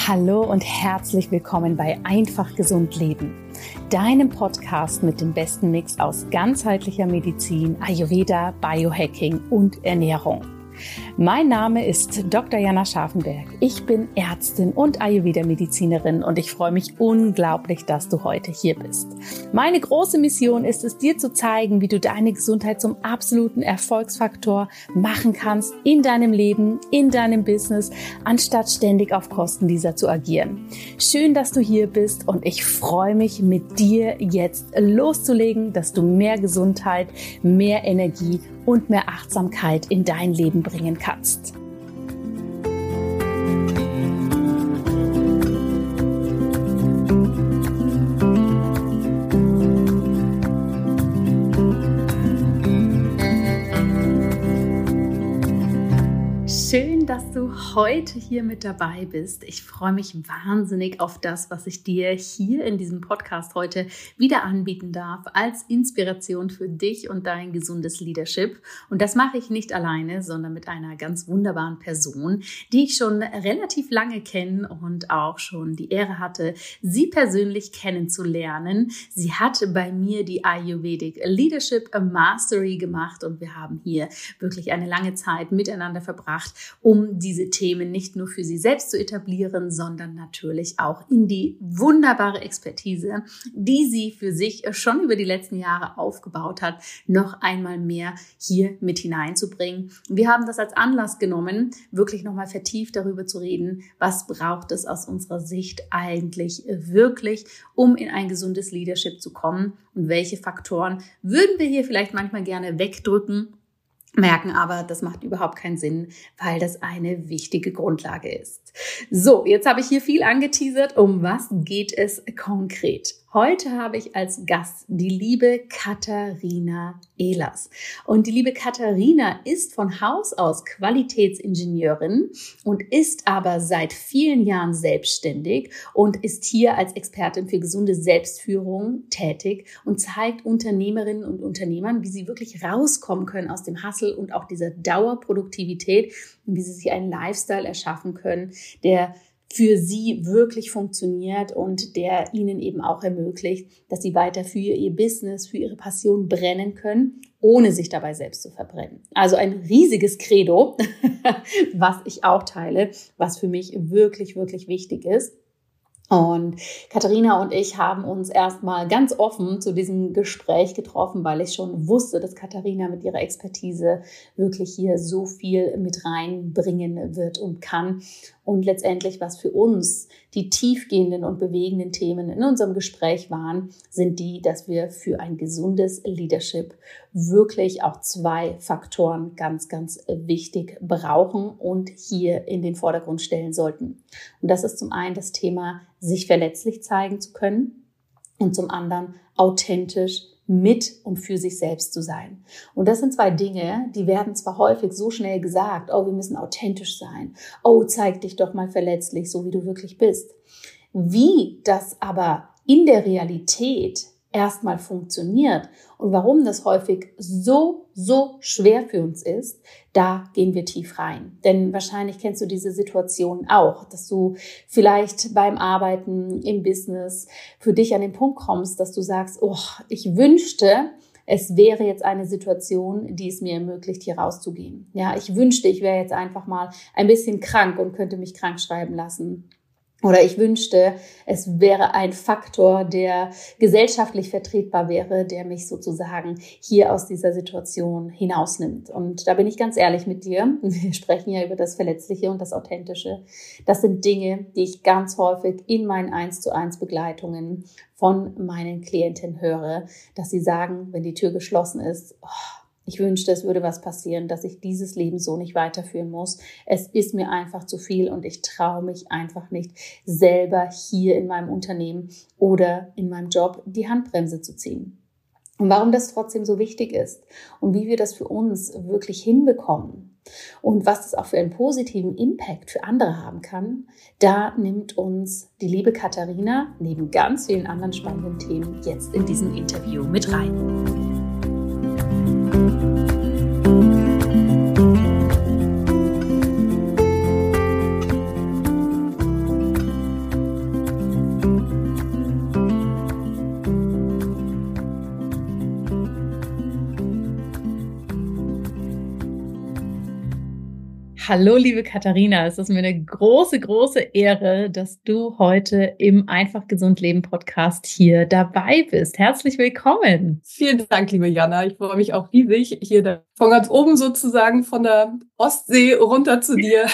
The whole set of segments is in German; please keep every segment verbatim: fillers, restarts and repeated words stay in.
Hallo und herzlich willkommen bei Einfach gesund leben, deinem Podcast mit dem besten Mix aus ganzheitlicher Medizin, Ayurveda, Biohacking und Ernährung. Mein Name ist Doktor Jana Scharfenberg. Ich bin Ärztin und Ayurveda-Medizinerin und ich freue mich unglaublich, dass du heute hier bist. Meine große Mission ist es, dir zu zeigen, wie du deine Gesundheit zum absoluten Erfolgsfaktor machen kannst in deinem Leben, in deinem Business, anstatt ständig auf Kosten dieser zu agieren. Schön, dass du hier bist und ich freue mich, mit dir jetzt loszulegen, dass du mehr Gesundheit, mehr Energie und mehr Achtsamkeit in dein Leben bringen kannst. Schön, dass du heute hier mit dabei bist. Ich freue mich wahnsinnig auf das, was ich dir hier in diesem Podcast heute wieder anbieten darf, als Inspiration für dich und dein gesundes Leadership. Und das mache ich nicht alleine, sondern mit einer ganz wunderbaren Person, die ich schon relativ lange kenne und auch schon die Ehre hatte, sie persönlich kennenzulernen. Sie hat bei mir die Ayurvedic Leadership Mastery gemacht und wir haben hier wirklich eine lange Zeit miteinander verbracht, um diese Themen nicht nur für sie selbst zu etablieren, sondern natürlich auch in die wunderbare Expertise, die sie für sich schon über die letzten Jahre aufgebaut hat, noch einmal mehr hier mit hineinzubringen. Wir haben das als Anlass genommen, wirklich nochmal vertieft darüber zu reden, was braucht es aus unserer Sicht eigentlich wirklich, um in ein gesundes Leadership zu kommen und welche Faktoren würden wir hier vielleicht manchmal gerne wegdrücken, merken aber, das macht überhaupt keinen Sinn, weil das eine wichtige Grundlage ist. So, jetzt habe ich hier viel angeteasert. Um was geht es konkret? Heute habe ich als Gast die liebe Katharina Ehlers. Und die liebe Katharina ist von Haus aus Qualitätsingenieurin und ist aber seit vielen Jahren selbstständig und ist hier als Expertin für gesunde Selbstführung tätig und zeigt Unternehmerinnen und Unternehmern, wie sie wirklich rauskommen können aus dem Hustle und auch dieser Dauerproduktivität und wie sie sich einen Lifestyle erschaffen können, der für sie wirklich funktioniert und der ihnen eben auch ermöglicht, dass sie weiter für ihr Business, für ihre Passion brennen können, ohne sich dabei selbst zu verbrennen. Also ein riesiges Credo, was ich auch teile, was für mich wirklich, wirklich wichtig ist. Und Katharina und ich haben uns erstmal ganz offen zu diesem Gespräch getroffen, weil ich schon wusste, dass Katharina mit ihrer Expertise wirklich hier so viel mit reinbringen wird und kann. Und letztendlich, was für uns die tiefgehenden und bewegenden Themen in unserem Gespräch waren, sind die, dass wir für ein gesundes Leadership wirklich auch zwei Faktoren ganz, ganz wichtig brauchen und hier in den Vordergrund stellen sollten. Und das ist zum einen das Thema, sich verletzlich zeigen zu können und zum anderen authentisch mit und für sich selbst zu sein. Und das sind zwei Dinge, die werden zwar häufig so schnell gesagt, oh, wir müssen authentisch sein, oh, zeig dich doch mal verletzlich, so wie du wirklich bist. Wie das aber in der Realität erstmal funktioniert und warum das häufig so, so schwer für uns ist, da gehen wir tief rein. Denn wahrscheinlich kennst du diese Situation auch, dass du vielleicht beim Arbeiten im Business für dich an den Punkt kommst, dass du sagst, oh, ich wünschte, es wäre jetzt eine Situation, die es mir ermöglicht, hier rauszugehen. Ja, ich wünschte, ich wäre jetzt einfach mal ein bisschen krank und könnte mich krank schreiben lassen. Oder ich wünschte, es wäre ein Faktor, der gesellschaftlich vertretbar wäre, der mich sozusagen hier aus dieser Situation hinausnimmt. Und da bin ich ganz ehrlich mit dir. Wir sprechen ja über das Verletzliche und das Authentische. Das sind Dinge, die ich ganz häufig in meinen eins zu eins Begleitungen von meinen Klientinnen höre, dass sie sagen, wenn die Tür geschlossen ist, oh, ich wünschte, es würde was passieren, dass ich dieses Leben so nicht weiterführen muss. Es ist mir einfach zu viel und ich traue mich einfach nicht, selber hier in meinem Unternehmen oder in meinem Job die Handbremse zu ziehen. Und warum das trotzdem so wichtig ist und wie wir das für uns wirklich hinbekommen und was das auch für einen positiven Impact für andere haben kann, da nimmt uns die liebe Katharina neben ganz vielen anderen spannenden Themen jetzt in diesem Interview mit rein. Hallo, liebe Katharina, es ist mir eine große, große Ehre, dass du heute im Einfach Gesund Leben Podcast hier dabei bist. Herzlich willkommen. Vielen Dank, liebe Jana. Ich freue mich auch riesig, hier da, von ganz oben sozusagen von der Ostsee runter zu dir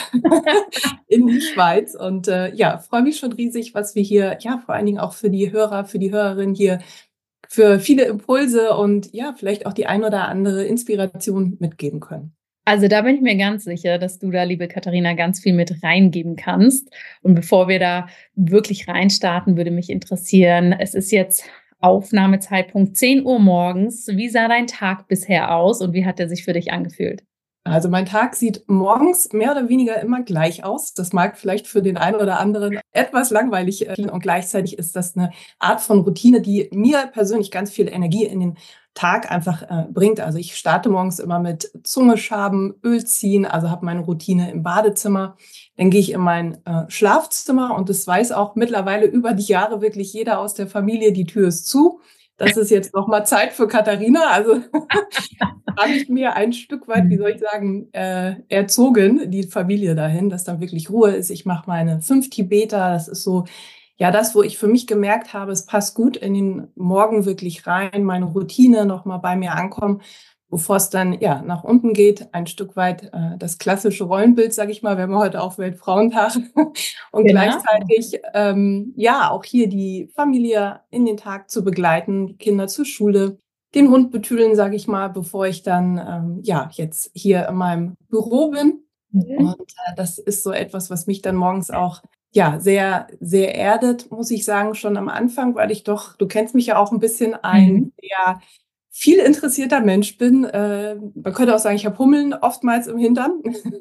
in die Schweiz. Und äh, ja, freue mich schon riesig, was wir hier, ja, vor allen Dingen auch für die Hörer, für die Hörerinnen hier, für viele Impulse und ja, vielleicht auch die ein oder andere Inspiration mitgeben können. Also da bin ich mir ganz sicher, dass du da, liebe Katharina, ganz viel mit reingeben kannst. Und bevor wir da wirklich reinstarten, würde mich interessieren, es ist jetzt Aufnahmezeitpunkt zehn Uhr morgens. Wie sah dein Tag bisher aus und wie hat er sich für dich angefühlt? Also mein Tag sieht morgens mehr oder weniger immer gleich aus. Das mag vielleicht für den einen oder anderen etwas langweilig klingen und gleichzeitig ist das eine Art von Routine, die mir persönlich ganz viel Energie in den Tag einfach äh, bringt. Also ich starte morgens immer mit Zunge schaben, Öl ziehen, also habe meine Routine im Badezimmer. Dann gehe ich in mein äh, Schlafzimmer und das weiß auch mittlerweile über die Jahre wirklich jeder aus der Familie, die Tür ist zu. Das ist jetzt nochmal Zeit für Katharina. Also habe ich mir ein Stück weit, wie soll ich sagen, äh, erzogen, die Familie dahin, dass dann wirklich Ruhe ist. Ich mache meine fünf Tibeter. Das ist so, ja, das, wo ich für mich gemerkt habe, es passt gut in den Morgen wirklich rein, meine Routine nochmal bei mir ankommen, bevor es dann ja nach unten geht, ein Stück weit äh, das klassische Rollenbild, sage ich mal. Wir haben heute auch Weltfrauentag und Genau. gleichzeitig ähm, ja auch hier die Familie in den Tag zu begleiten, die Kinder zur Schule, den Hund betüdeln, sage ich mal, bevor ich dann ähm, ja jetzt hier in meinem Büro bin. Mhm. Und äh, das ist so etwas, was mich dann morgens auch ja sehr sehr erdet, muss ich sagen, schon am Anfang, weil ich doch, du kennst mich ja auch ein bisschen, ein Mhm. sehr viel interessierter Mensch bin. Äh, man könnte auch sagen, ich habe Hummeln oftmals im Hintern.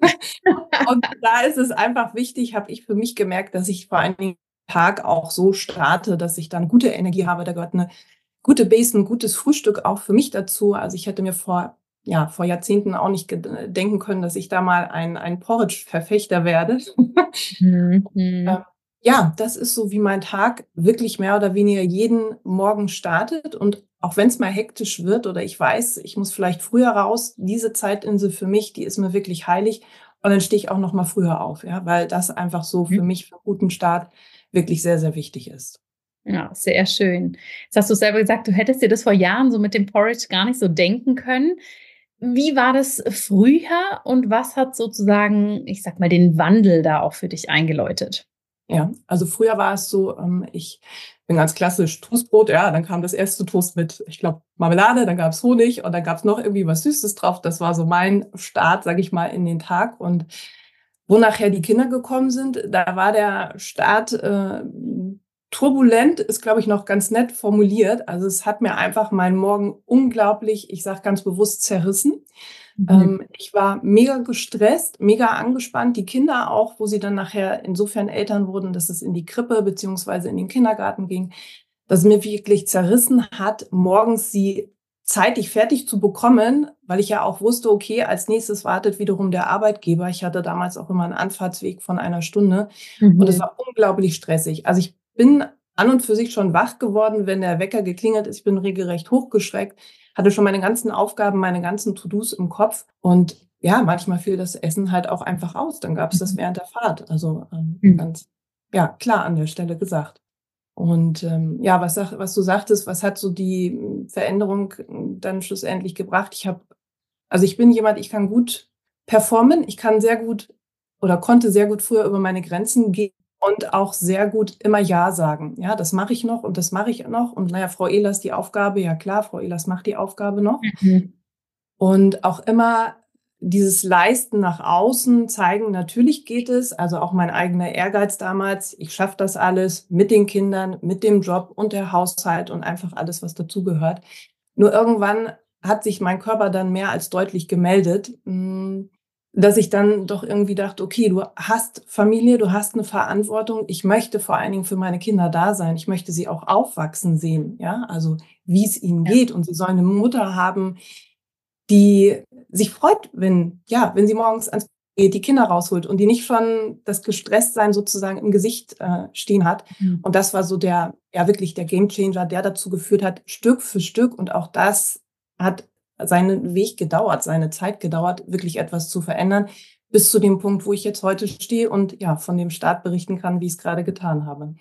Und da ist es einfach wichtig, habe ich für mich gemerkt, dass ich vor allen Dingen den Tag auch so starte, dass ich dann gute Energie habe. Da gehört eine gute Base, ein gutes Frühstück auch für mich dazu. Also ich hätte mir vor, ja, vor Jahrzehnten auch nicht denken können, dass ich da mal ein, ein Porridge-Verfechter werde. Mhm. Ähm, ja, das ist so, wie mein Tag wirklich mehr oder weniger jeden Morgen startet. Und auch wenn es mal hektisch wird oder ich weiß, ich muss vielleicht früher raus, diese Zeitinsel für mich, die ist mir wirklich heilig. Und dann stehe ich auch noch mal früher auf, ja, weil das einfach so für mich für einen guten Start wirklich sehr, sehr wichtig ist. Ja, sehr schön. Jetzt hast du selber gesagt, du hättest dir das vor Jahren so mit dem Porridge gar nicht so denken können. Wie war das früher und was hat sozusagen, ich sag mal, den Wandel da auch für dich eingeläutet? Ja, also früher war es so, ähm, ich bin ganz klassisch Toastbrot, ja, dann kam das erste Toast mit, ich glaube, Marmelade, dann gab's Honig und dann gab's noch irgendwie was Süßes drauf. Das war so mein Start, sage ich mal, in den Tag. Und wo nachher die Kinder gekommen sind, da war der Start äh, turbulent, ist, glaube ich, noch ganz nett formuliert. Also es hat mir einfach meinen Morgen unglaublich, ich sage ganz bewusst, zerrissen. Mhm. Ähm, ich war mega gestresst, mega angespannt. Die Kinder auch, wo sie dann nachher insofern Eltern wurden, dass es in die Krippe beziehungsweise in den Kindergarten ging, dass mir wirklich zerrissen hat, morgens sie zeitig fertig zu bekommen, weil ich ja auch wusste, okay, als nächstes wartet wiederum der Arbeitgeber. Ich hatte damals auch immer einen Anfahrtsweg von einer Stunde und es Mhm. war unglaublich stressig. Also ich bin an und für sich schon wach geworden, wenn der Wecker geklingelt ist. Ich bin regelrecht hochgeschreckt, hatte schon meine ganzen Aufgaben, meine ganzen To-Dos im Kopf und ja, manchmal fiel das Essen halt auch einfach aus. Dann gab es das während der Fahrt. Also ähm, Mhm. ganz ja klar an der Stelle gesagt. Und ähm, ja, was, sag, was du sagtest, was hat so die mm, Veränderung mm, dann schlussendlich gebracht? Ich habe, also ich bin jemand, ich kann gut performen, ich kann sehr gut oder konnte sehr gut früher über meine Grenzen gehen und auch sehr gut immer Ja sagen. Ja, das mache ich noch und das mache ich noch. Und naja, Frau Ehlers die Aufgabe, ja klar, Frau Ehlers macht die Aufgabe noch. Mhm. Und auch immer dieses Leisten nach außen zeigen, natürlich geht es, also auch mein eigener Ehrgeiz damals, ich schaffe das alles mit den Kindern, mit dem Job und der Haushalt und einfach alles, was dazugehört. Nur irgendwann hat sich mein Körper dann mehr als deutlich gemeldet, mh, dass ich dann doch irgendwie dachte, okay, du hast Familie, du hast eine Verantwortung. Ich möchte vor allen Dingen für meine Kinder da sein. Ich möchte sie auch aufwachsen sehen, ja, also wie es ihnen Ja. geht. Und sie sollen eine Mutter haben, die sich freut, wenn, ja, wenn sie morgens ans geht, die Kinder rausholt und die nicht schon das Gestresstsein sozusagen im Gesicht äh, stehen hat. Mhm. Und das war so der, ja, wirklich der Gamechanger, der dazu geführt hat, Stück für Stück. Und auch das hat seinen Weg gedauert, seine Zeit gedauert, wirklich etwas zu verändern, bis zu dem Punkt, wo ich jetzt heute stehe und ja, von dem Start berichten kann, wie ich es gerade getan habe.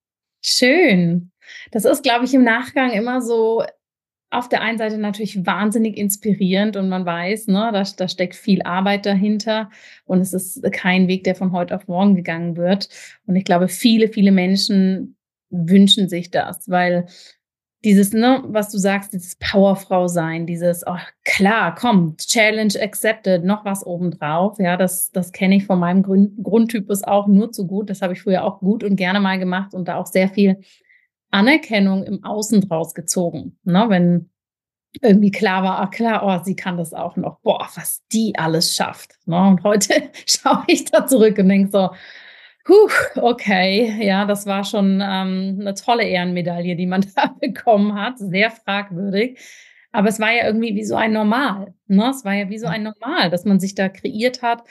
Schön. Das ist, glaube ich, im Nachgang immer so auf der einen Seite natürlich wahnsinnig inspirierend und man weiß, ne, da, da steckt viel Arbeit dahinter und es ist kein Weg, der von heute auf morgen gegangen wird. Und ich glaube, viele, viele Menschen wünschen sich das, weil dieses, ne, was du sagst, dieses Powerfrau sein, dieses, oh, klar, komm, Challenge accepted, noch was obendrauf. Ja, das, das kenne ich von meinem Grund, Grundtypus auch nur zu gut. Das habe ich früher auch gut und gerne mal gemacht und da auch sehr viel Anerkennung im Außen draus gezogen. Ne, wenn irgendwie klar war, ach klar, oh, sie kann das auch noch. Boah, was die alles schafft. Ne? Und heute schaue ich da zurück und denke so, Puh, okay, ja, das war schon ähm, eine tolle Ehrenmedaille, die man da bekommen hat. Sehr fragwürdig. Aber es war ja irgendwie wie so ein Normal. Ne? Es war ja wie so ein Normal, dass man sich da kreiert hat,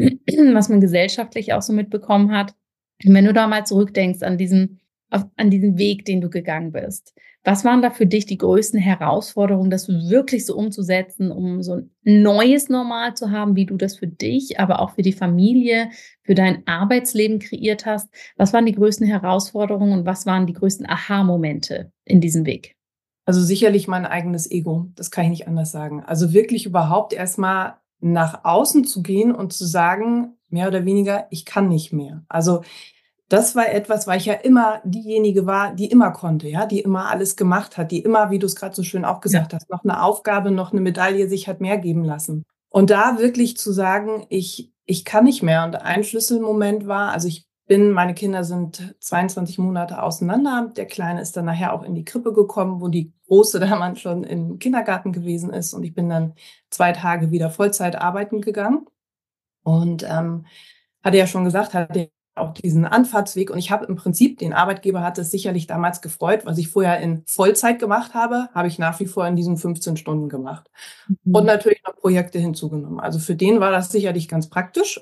was man gesellschaftlich auch so mitbekommen hat. Und wenn du da mal zurückdenkst an diesen, auf, an diesen Weg, den du gegangen bist, was waren da für dich die größten Herausforderungen, das wirklich so umzusetzen, um so ein neues Normal zu haben, wie du das für dich, aber auch für die Familie, für dein Arbeitsleben kreiert hast? Was waren die größten Herausforderungen und was waren die größten Aha-Momente in diesem Weg? Also sicherlich mein eigenes Ego, das kann ich nicht anders sagen. Also wirklich überhaupt erstmal nach außen zu gehen und zu sagen, mehr oder weniger, ich kann nicht mehr. Also das war etwas, weil ich ja immer diejenige war, die immer konnte, ja, die immer alles gemacht hat, die immer, wie du es gerade so schön auch Ja. gesagt hast, noch eine Aufgabe, noch eine Medaille sich hat mehr geben lassen. Und da wirklich zu sagen, ich, ich kann nicht mehr. Und ein Schlüsselmoment war, also ich bin, meine Kinder sind zweiundzwanzig Monate auseinander. Der Kleine ist dann nachher auch in die Krippe gekommen, wo die Große damals schon im Kindergarten gewesen ist. Und ich bin dann zwei Tage wieder Vollzeit arbeiten gegangen. Und ähm, hatte ja schon gesagt, hatte auch diesen Anfahrtsweg. Und ich habe im Prinzip, den Arbeitgeber hat es sicherlich damals gefreut, was ich vorher in Vollzeit gemacht habe, habe ich nach wie vor in diesen fünfzehn Stunden gemacht. Und Mhm. natürlich noch Projekte hinzugenommen. Also für den war das sicherlich ganz praktisch.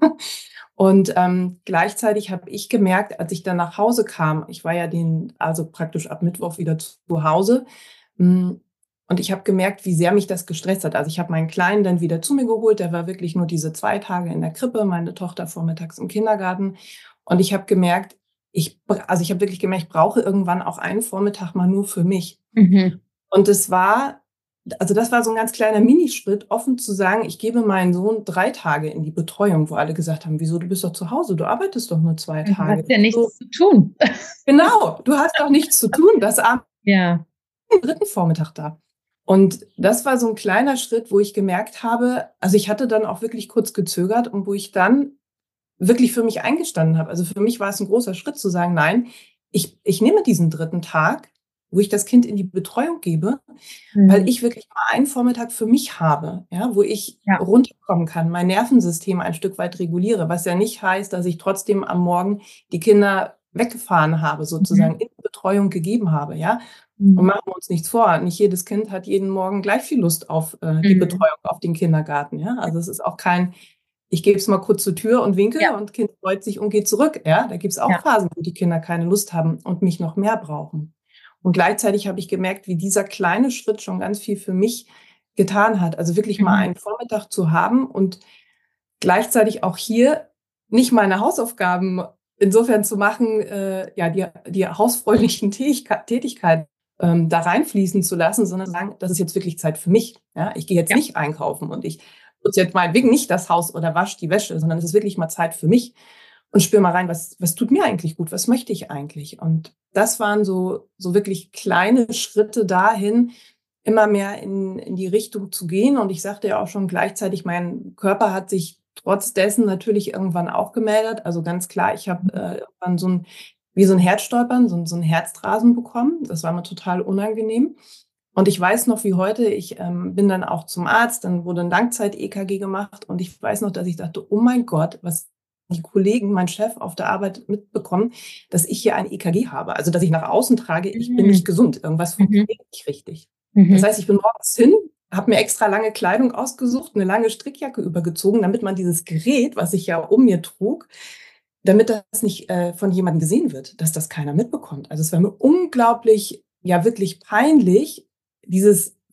Und ähm, gleichzeitig habe ich gemerkt, als ich dann nach Hause kam, ich war ja den, also praktisch ab Mittwoch wieder zu Hause, mh, und ich habe gemerkt, wie sehr mich das gestresst hat. Also ich habe meinen Kleinen dann wieder zu mir geholt. Der war wirklich nur diese zwei Tage in der Krippe, meine Tochter vormittags im Kindergarten. Und ich habe gemerkt, ich, also ich habe wirklich gemerkt, ich brauche irgendwann auch einen Vormittag mal nur für mich. Mhm. Und es war, also das war so ein ganz kleiner Minischritt, offen zu sagen, ich gebe meinen Sohn drei Tage in die Betreuung, wo alle gesagt haben, wieso, du bist doch zu Hause, du arbeitest doch nur zwei Du Tage. hast ja So, nichts zu tun. genau, du hast doch nichts zu tun, das am Ja. dritten Vormittag da. Und das war so ein kleiner Schritt, wo ich gemerkt habe, also ich hatte dann auch wirklich kurz gezögert und wo ich dann wirklich für mich eingestanden habe. Also für mich war es ein großer Schritt zu sagen, nein, ich, ich nehme diesen dritten Tag, wo ich das Kind in die Betreuung gebe, weil Mhm. ich wirklich mal einen Vormittag für mich habe, ja, wo ich Ja. runterkommen kann, mein Nervensystem ein Stück weit reguliere, was ja nicht heißt, dass ich trotzdem am Morgen die Kinder weggefahren habe, sozusagen Mhm. in die Betreuung gegeben habe, ja. Und Mhm. machen wir uns nichts vor, nicht jedes Kind hat jeden Morgen gleich viel Lust auf äh, die Mhm. Betreuung, auf den Kindergarten, ja. Also es ist auch kein, ich gebe es mal kurz zur Tür und Ja. winke und Kind freut sich und geht zurück, ja. Da gibt es auch Ja. Phasen, wo die Kinder keine Lust haben und mich noch mehr brauchen. Und gleichzeitig habe ich gemerkt, wie dieser kleine Schritt schon ganz viel für mich getan hat. Also wirklich mal Mhm. einen Vormittag zu haben und gleichzeitig auch hier nicht meine Hausaufgaben insofern zu machen, äh, ja, die, die hausfräulichen Tätigkeit, Tätigkeiten ähm, da reinfließen zu lassen, sondern sagen, das ist jetzt wirklich Zeit für mich. Ja, ich gehe jetzt Ja. nicht einkaufen und ich putze jetzt meinetwegen nicht das Haus oder wasche die Wäsche, sondern es ist wirklich mal Zeit für mich und spür mal rein, was, was tut mir eigentlich gut, was möchte ich eigentlich? Und das waren so, so wirklich kleine Schritte dahin, immer mehr in, in die Richtung zu gehen. Und ich sagte ja auch schon gleichzeitig, mein Körper hat sich trotz dessen natürlich irgendwann auch gemeldet. Also ganz klar, ich habe äh, irgendwann so ein, wie so ein Herzstolpern, so, ein- so ein Herzrasen bekommen. Das war mir total unangenehm. Und ich weiß noch wie heute, ich ähm, bin dann auch zum Arzt, dann wurde ein Langzeit-E K G gemacht und ich weiß noch, dass ich dachte, oh mein Gott, was die Kollegen, mein Chef auf der Arbeit mitbekommen, dass ich hier ein E K G habe. Also, dass ich nach außen trage, ich bin nicht Mhm. gesund, irgendwas Mhm. funktioniert nicht richtig. Das Mhm. heißt, ich bin morgens hin, habe mir extra lange Kleidung ausgesucht, eine lange Strickjacke übergezogen, damit man dieses Gerät, was ich ja um mir trug, damit das nicht äh, von jemandem gesehen wird, dass das keiner mitbekommt. Also es war mir unglaublich, ja wirklich peinlich, dieses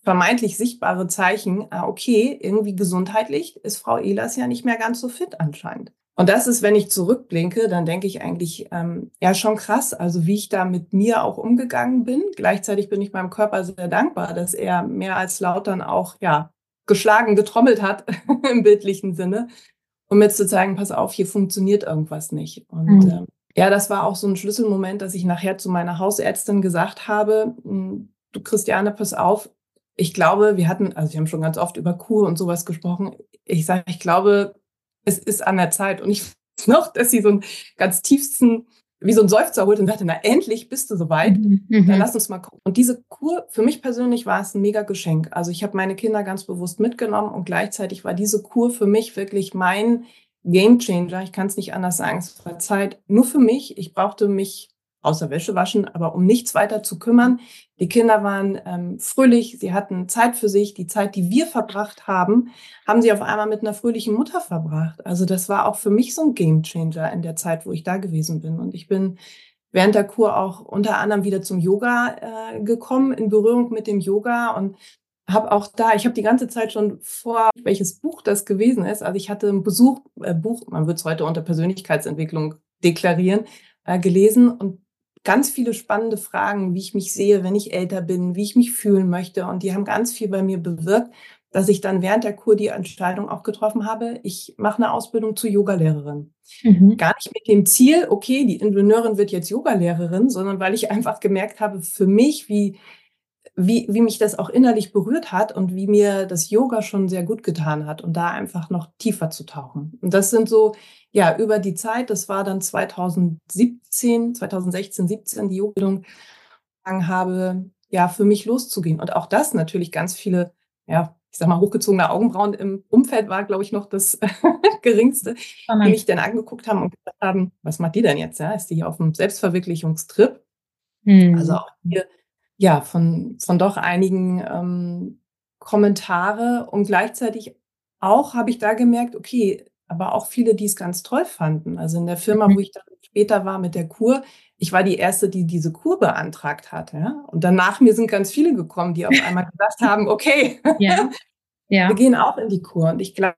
vermeintlich sichtbare Zeichen, ah, okay, irgendwie gesundheitlich ist Frau Ehlers ja nicht mehr ganz so fit anscheinend. Und das ist, wenn ich zurückblinke, dann denke ich eigentlich, ähm, ja, schon krass, also wie ich da mit mir auch umgegangen bin. Gleichzeitig bin ich meinem Körper sehr dankbar, dass er mehr als laut dann auch, ja, geschlagen, getrommelt hat im bildlichen Sinne, um mir zu zeigen, pass auf, hier funktioniert irgendwas nicht. Und Mhm. ähm, ja, das war auch so ein Schlüsselmoment, dass ich nachher zu meiner Hausärztin gesagt habe, du Christiane, pass auf, ich glaube, wir hatten, also wir haben schon ganz oft über Kur und sowas gesprochen. Ich sage, ich glaube, es ist an der Zeit. Und ich weiß noch, dass sie so einen ganz tiefsten, wie so ein Seufzer holt und sagte, na endlich bist du soweit. Mhm. Dann Mhm. lass uns mal gucken. Und diese Kur, für mich persönlich war es ein mega Geschenk. Also ich habe meine Kinder ganz bewusst mitgenommen und gleichzeitig war diese Kur für mich wirklich mein Game Changer. Ich kann es nicht anders sagen. Es war Zeit nur für mich. Ich brauchte mich außer Wäsche waschen, aber um nichts weiter zu kümmern. Die Kinder waren ähm, fröhlich, sie hatten Zeit für sich. Die Zeit, die wir verbracht haben, haben sie auf einmal mit einer fröhlichen Mutter verbracht. Also das war auch für mich so ein Game Changer in der Zeit, wo ich da gewesen bin. Und ich bin während der Kur auch unter anderem wieder zum Yoga äh, gekommen, in Berührung mit dem Yoga und habe auch da, ich habe die ganze Zeit schon vor, welches Buch das gewesen ist. Also ich hatte ein Besuch, äh, Buch, man würde es heute unter Persönlichkeitsentwicklung deklarieren, äh, gelesen und ganz viele spannende Fragen, wie ich mich sehe, wenn ich älter bin, wie ich mich fühlen möchte. Und die haben ganz viel bei mir bewirkt, dass ich dann während der Kur die Entscheidung auch getroffen habe, ich mache eine Ausbildung zur Yogalehrerin. Mhm. Gar nicht mit dem Ziel, okay, die Ingenieurin wird jetzt Yogalehrerin, sondern weil ich einfach gemerkt habe, für mich, wie, wie, wie mich das auch innerlich berührt hat und wie mir das Yoga schon sehr gut getan hat und da einfach noch tiefer zu tauchen. Und das sind so, ja, über die Zeit, das war dann zweitausendsiebzehn, zweitausendsechzehn, siebzehn die Yoga-Bildung angefangen habe, ja, für mich loszugehen. Und auch das natürlich ganz viele, ja, ich sag mal, hochgezogene Augenbrauen im Umfeld war, glaube ich, noch das Geringste, die mich dann angeguckt haben und gesagt haben, was macht die denn jetzt? Ja, ist die hier auf dem Selbstverwirklichungstrip? Also Mhm. auch hier, ja, von, von doch einigen ähm, Kommentare und gleichzeitig auch habe ich da gemerkt, okay, aber auch viele, die es ganz toll fanden. Also in der Firma, Mhm. wo ich dann später war mit der Kur, ich war die Erste, die diese Kur beantragt hat. Ja? Und dann nach mir sind ganz viele gekommen, die auf einmal gesagt haben, okay, Ja, wir ja. gehen auch in die Kur. Und ich glaube,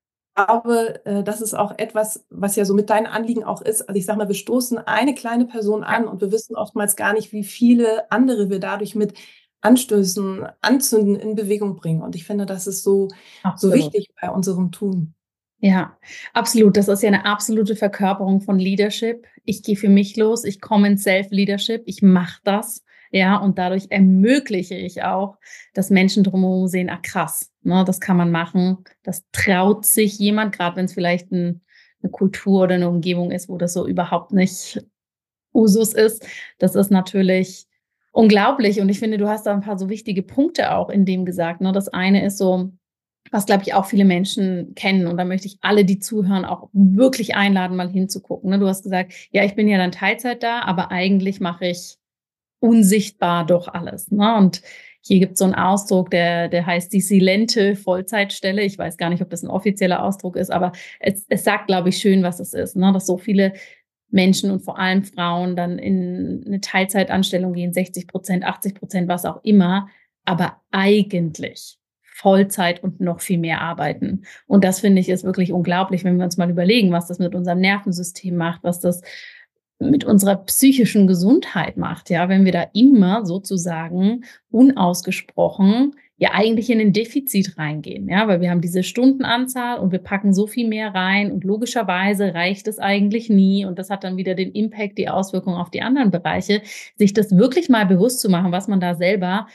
äh, das ist auch etwas, was ja so mit deinen Anliegen auch ist. Also ich sage mal, wir stoßen eine kleine Person an und wir wissen oftmals gar nicht, wie viele andere wir dadurch mit Anstößen, Anzünden in Bewegung bringen. Und ich finde, das ist so, so Absolut. wichtig bei unserem Tun. Ja, absolut. Das ist ja eine absolute Verkörperung von Leadership. Ich gehe für mich los, ich komme in Self-Leadership, ich mache das, ja, und dadurch ermögliche ich auch, dass Menschen drumherum sehen, ah krass, ne, das kann man machen, das traut sich jemand, gerade wenn es vielleicht ein, eine Kultur oder eine Umgebung ist, wo das so überhaupt nicht Usus ist. Das ist natürlich unglaublich und ich finde, du hast da ein paar so wichtige Punkte auch in dem gesagt, ne? Das eine ist so, was, glaube ich, auch viele Menschen kennen. Und da möchte ich alle, die zuhören, auch wirklich einladen, mal hinzugucken. Ne? Du hast gesagt, ja, ich bin ja dann Teilzeit da, aber eigentlich mache ich unsichtbar doch alles. Ne? Und hier gibt es so einen Ausdruck, der, der heißt die silente Vollzeitstelle. Ich weiß gar nicht, ob das ein offizieller Ausdruck ist, aber es, es sagt, glaube ich, schön, was es ist. Ne? Dass so viele Menschen und vor allem Frauen dann in eine Teilzeitanstellung gehen, sechzig Prozent, achtzig Prozent, was auch immer, aber eigentlich Vollzeit und noch viel mehr arbeiten. Und das finde ich ist wirklich unglaublich, wenn wir uns mal überlegen, was das mit unserem Nervensystem macht, was das mit unserer psychischen Gesundheit macht, ja, wenn wir da immer sozusagen unausgesprochen ja eigentlich in ein Defizit reingehen, ja, weil wir haben diese Stundenanzahl und wir packen so viel mehr rein und logischerweise reicht es eigentlich nie und das hat dann wieder den Impact, die Auswirkungen auf die anderen Bereiche, sich das wirklich mal bewusst zu machen, was man da selber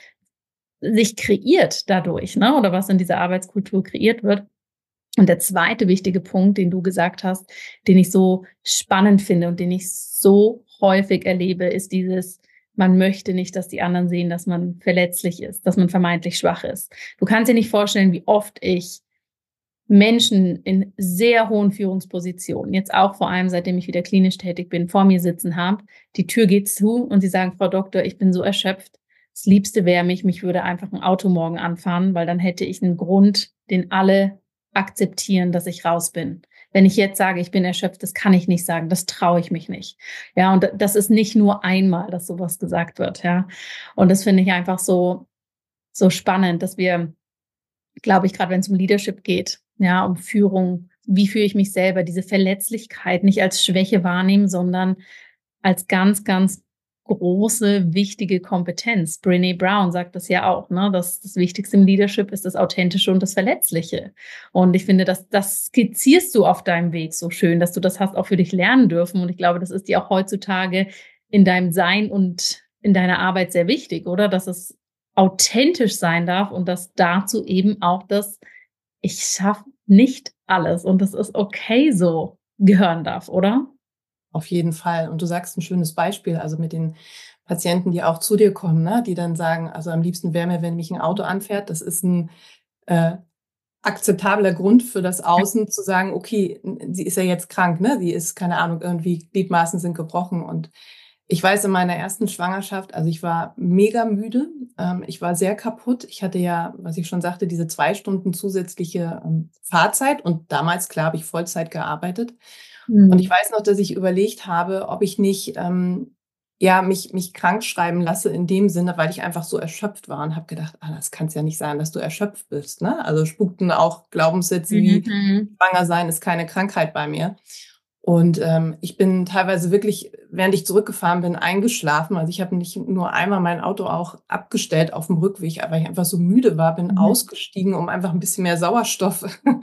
sich kreiert dadurch, ne, oder was in dieser Arbeitskultur kreiert wird. Und der zweite wichtige Punkt, den du gesagt hast, den ich so spannend finde und den ich so häufig erlebe, ist dieses, man möchte nicht, dass die anderen sehen, dass man verletzlich ist, dass man vermeintlich schwach ist. Du kannst dir nicht vorstellen, wie oft ich Menschen in sehr hohen Führungspositionen, jetzt auch vor allem seitdem ich wieder klinisch tätig bin, vor mir sitzen habe. Die Tür geht zu und sie sagen, Frau Doktor, ich bin so erschöpft. Das Liebste wäre mich, mich würde einfach ein Auto morgen anfahren, weil dann hätte ich einen Grund, den alle akzeptieren, dass ich raus bin. Wenn ich jetzt sage, ich bin erschöpft, das kann ich nicht sagen, das traue ich mich nicht. Ja, und das ist nicht nur einmal, dass sowas gesagt wird, ja. Und das finde ich einfach so, so spannend, dass wir, glaube ich, gerade wenn es um Leadership geht, ja, um Führung, wie führe ich mich selber, diese Verletzlichkeit nicht als Schwäche wahrnehmen, sondern als ganz, ganz große, wichtige Kompetenz. Brené Brown sagt das ja auch, ne, dass das Wichtigste im Leadership ist das Authentische und das Verletzliche. Und ich finde, dass das skizzierst du auf deinem Weg so schön, dass du das hast auch für dich lernen dürfen. Und ich glaube, das ist dir auch heutzutage in deinem Sein und in deiner Arbeit sehr wichtig, oder? Dass es authentisch sein darf und dass dazu eben auch das ich schaffe nicht alles und das ist okay so gehören darf, oder? Auf jeden Fall. Und du sagst ein schönes Beispiel, also mit den Patienten, die auch zu dir kommen, ne, die dann sagen, also am liebsten wäre mir, wenn mich ein Auto anfährt. Das ist ein äh, akzeptabler Grund für das Außen zu sagen, okay, sie ist ja jetzt krank, ne? Sie ist, keine Ahnung, irgendwie Gliedmaßen sind gebrochen. Und ich weiß, in meiner ersten Schwangerschaft, also ich war mega müde, ähm, ich war sehr kaputt. Ich hatte ja, was ich schon sagte, diese zwei Stunden zusätzliche ähm, Fahrzeit und damals, klar, habe ich Vollzeit gearbeitet. Und ich Mhm. weiß noch, dass ich überlegt habe, ob ich nicht ähm, ja, mich, mich krank schreiben lasse in dem Sinne, weil ich einfach so erschöpft war und habe gedacht, ah, das kann es ja nicht sein, dass du erschöpft bist. Ne? Also spukten auch Glaubenssätze wie Mhm. schwanger sein ist keine Krankheit bei mir. Und ähm, ich bin teilweise wirklich, während ich zurückgefahren bin, eingeschlafen. Also ich habe nicht nur einmal mein Auto auch abgestellt auf dem Rückweg, weil ich einfach so müde war, bin Mhm. ausgestiegen, um einfach ein bisschen mehr Sauerstoff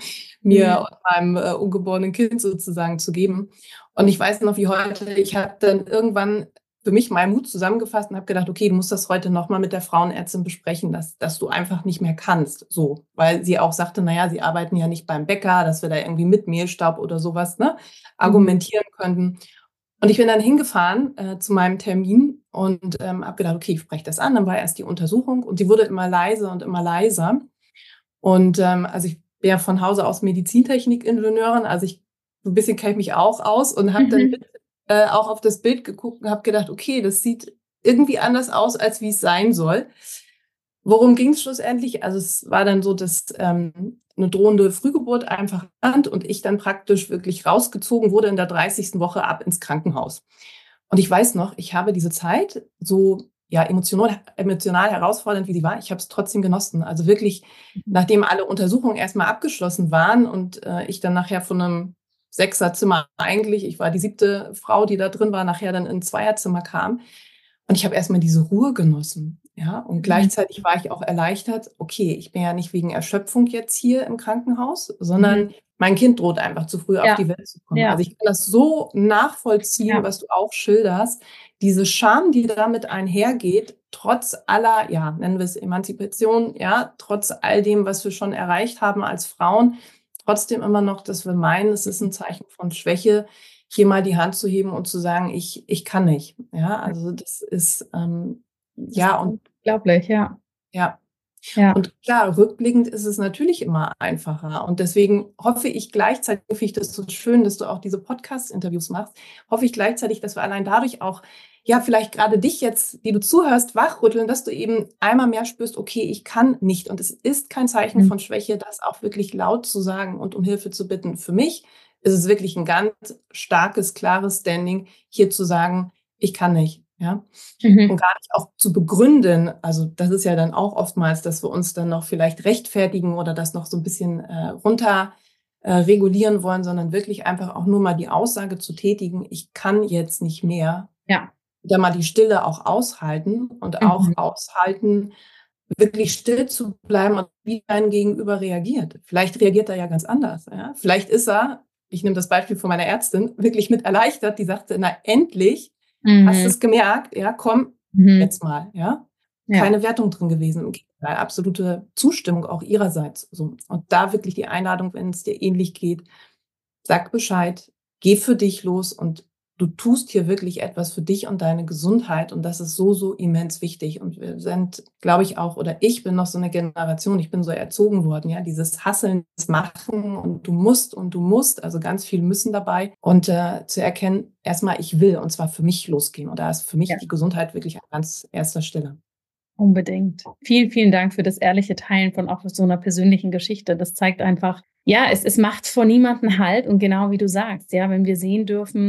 mir Mhm. und meinem äh, ungeborenen Kind sozusagen zu geben. Und ich weiß noch wie heute, ich habe dann irgendwann für mich meinen Mut zusammengefasst und habe gedacht, okay, du musst das heute nochmal mit der Frauenärztin besprechen, dass, dass du einfach nicht mehr kannst. So, weil sie auch sagte, naja, sie arbeiten ja nicht beim Bäcker, dass wir da irgendwie mit Mehlstaub oder sowas, ne, Mhm. argumentieren könnten. Und ich bin dann hingefahren äh, zu meinem Termin und ähm, habe gedacht, okay, ich spreche das an. Dann war erst die Untersuchung und die wurde immer leiser und immer leiser. Und ähm, also ich bin ja von Hause aus Medizintechnik-Ingenieurin, also ich so ein bisschen kenne ich mich auch aus und habe dann Mhm. mit, äh, auch auf das Bild geguckt und habe gedacht, okay, das sieht irgendwie anders aus, als wie es sein soll. Worum ging es schlussendlich? Also es war dann so, dass ähm, eine drohende Frühgeburt einfach stand und ich dann praktisch wirklich rausgezogen wurde in der dreißigsten Woche ab ins Krankenhaus. Und ich weiß noch, ich habe diese Zeit so ja emotional, emotional herausfordernd, wie sie war, ich habe es trotzdem genossen. Also wirklich, nachdem alle Untersuchungen erstmal abgeschlossen waren und äh, ich dann nachher von einem Sechserzimmer eigentlich, ich war die siebte Frau, die da drin war, nachher dann in ein Zweierzimmer kam. Und ich habe erstmal diese Ruhe genossen. Ja, und Mhm. gleichzeitig war ich auch erleichtert, okay, ich bin ja nicht wegen Erschöpfung jetzt hier im Krankenhaus, Mhm. sondern mein Kind droht einfach zu früh auf Ja, die Welt zu kommen. Also ja, ich kann das so nachvollziehen, ja. was du auch schilderst. Diese Scham, die damit einhergeht, trotz aller, ja, nennen wir es Emanzipation, ja, trotz all dem, was wir schon erreicht haben als Frauen, trotzdem immer noch, dass wir meinen, es ist ein Zeichen von Schwäche, hier mal die Hand zu heben und zu sagen, ich, ich kann nicht. Ja, also das ist, ähm, Das ja, ist und unglaublich, ja. ja. Ja. Und klar, rückblickend ist es natürlich immer einfacher. Und deswegen hoffe ich gleichzeitig, finde ich das so schön, dass du auch diese Podcast-Interviews machst, hoffe ich gleichzeitig, dass wir allein dadurch auch, ja, vielleicht gerade dich jetzt, die du zuhörst, wachrütteln, dass du eben einmal mehr spürst, okay, ich kann nicht. Und es ist kein Zeichen Mhm. von Schwäche, das auch wirklich laut zu sagen und um Hilfe zu bitten. Für mich ist es wirklich ein ganz starkes, klares Standing, hier zu sagen, ich kann nicht. Ja. Und Mhm. gar nicht auch zu begründen, also das ist ja dann auch oftmals, dass wir uns dann noch vielleicht rechtfertigen oder das noch so ein bisschen äh, runter äh, regulieren wollen, sondern wirklich einfach auch nur mal die Aussage zu tätigen, ich kann jetzt nicht mehr, Ja. da mal die Stille auch aushalten und Mhm. auch aushalten, wirklich still zu bleiben und wie dein Gegenüber reagiert. Vielleicht reagiert er ja ganz anders. Ja? Vielleicht ist er, ich nehme das Beispiel von meiner Ärztin, wirklich mit erleichtert, die sagte, na endlich, hast du Mhm. es gemerkt? Ja, komm, Mhm. jetzt mal, ja. Ja. Keine Wertung drin gewesen, im Gegenteil, absolute Zustimmung auch ihrerseits. So. Und da wirklich die Einladung, wenn es dir ähnlich geht, sag Bescheid, geh für dich los und du tust hier wirklich etwas für dich und deine Gesundheit. Und das ist so, so immens wichtig. Und wir sind, glaube ich auch, oder ich bin noch so eine Generation, ich bin so erzogen worden, ja, dieses Hasseln, das Machen und du musst und du musst, also ganz viel müssen dabei. Und äh, zu erkennen, erstmal, ich will und zwar für mich losgehen. Und da ist für mich Ja. die Gesundheit wirklich an ganz erster Stelle. Unbedingt. Vielen, vielen Dank für das ehrliche Teilen von auch so einer persönlichen Geschichte. Das zeigt einfach, ja, es, es macht vor niemanden Halt und genau wie du sagst, ja, wenn wir sehen dürfen,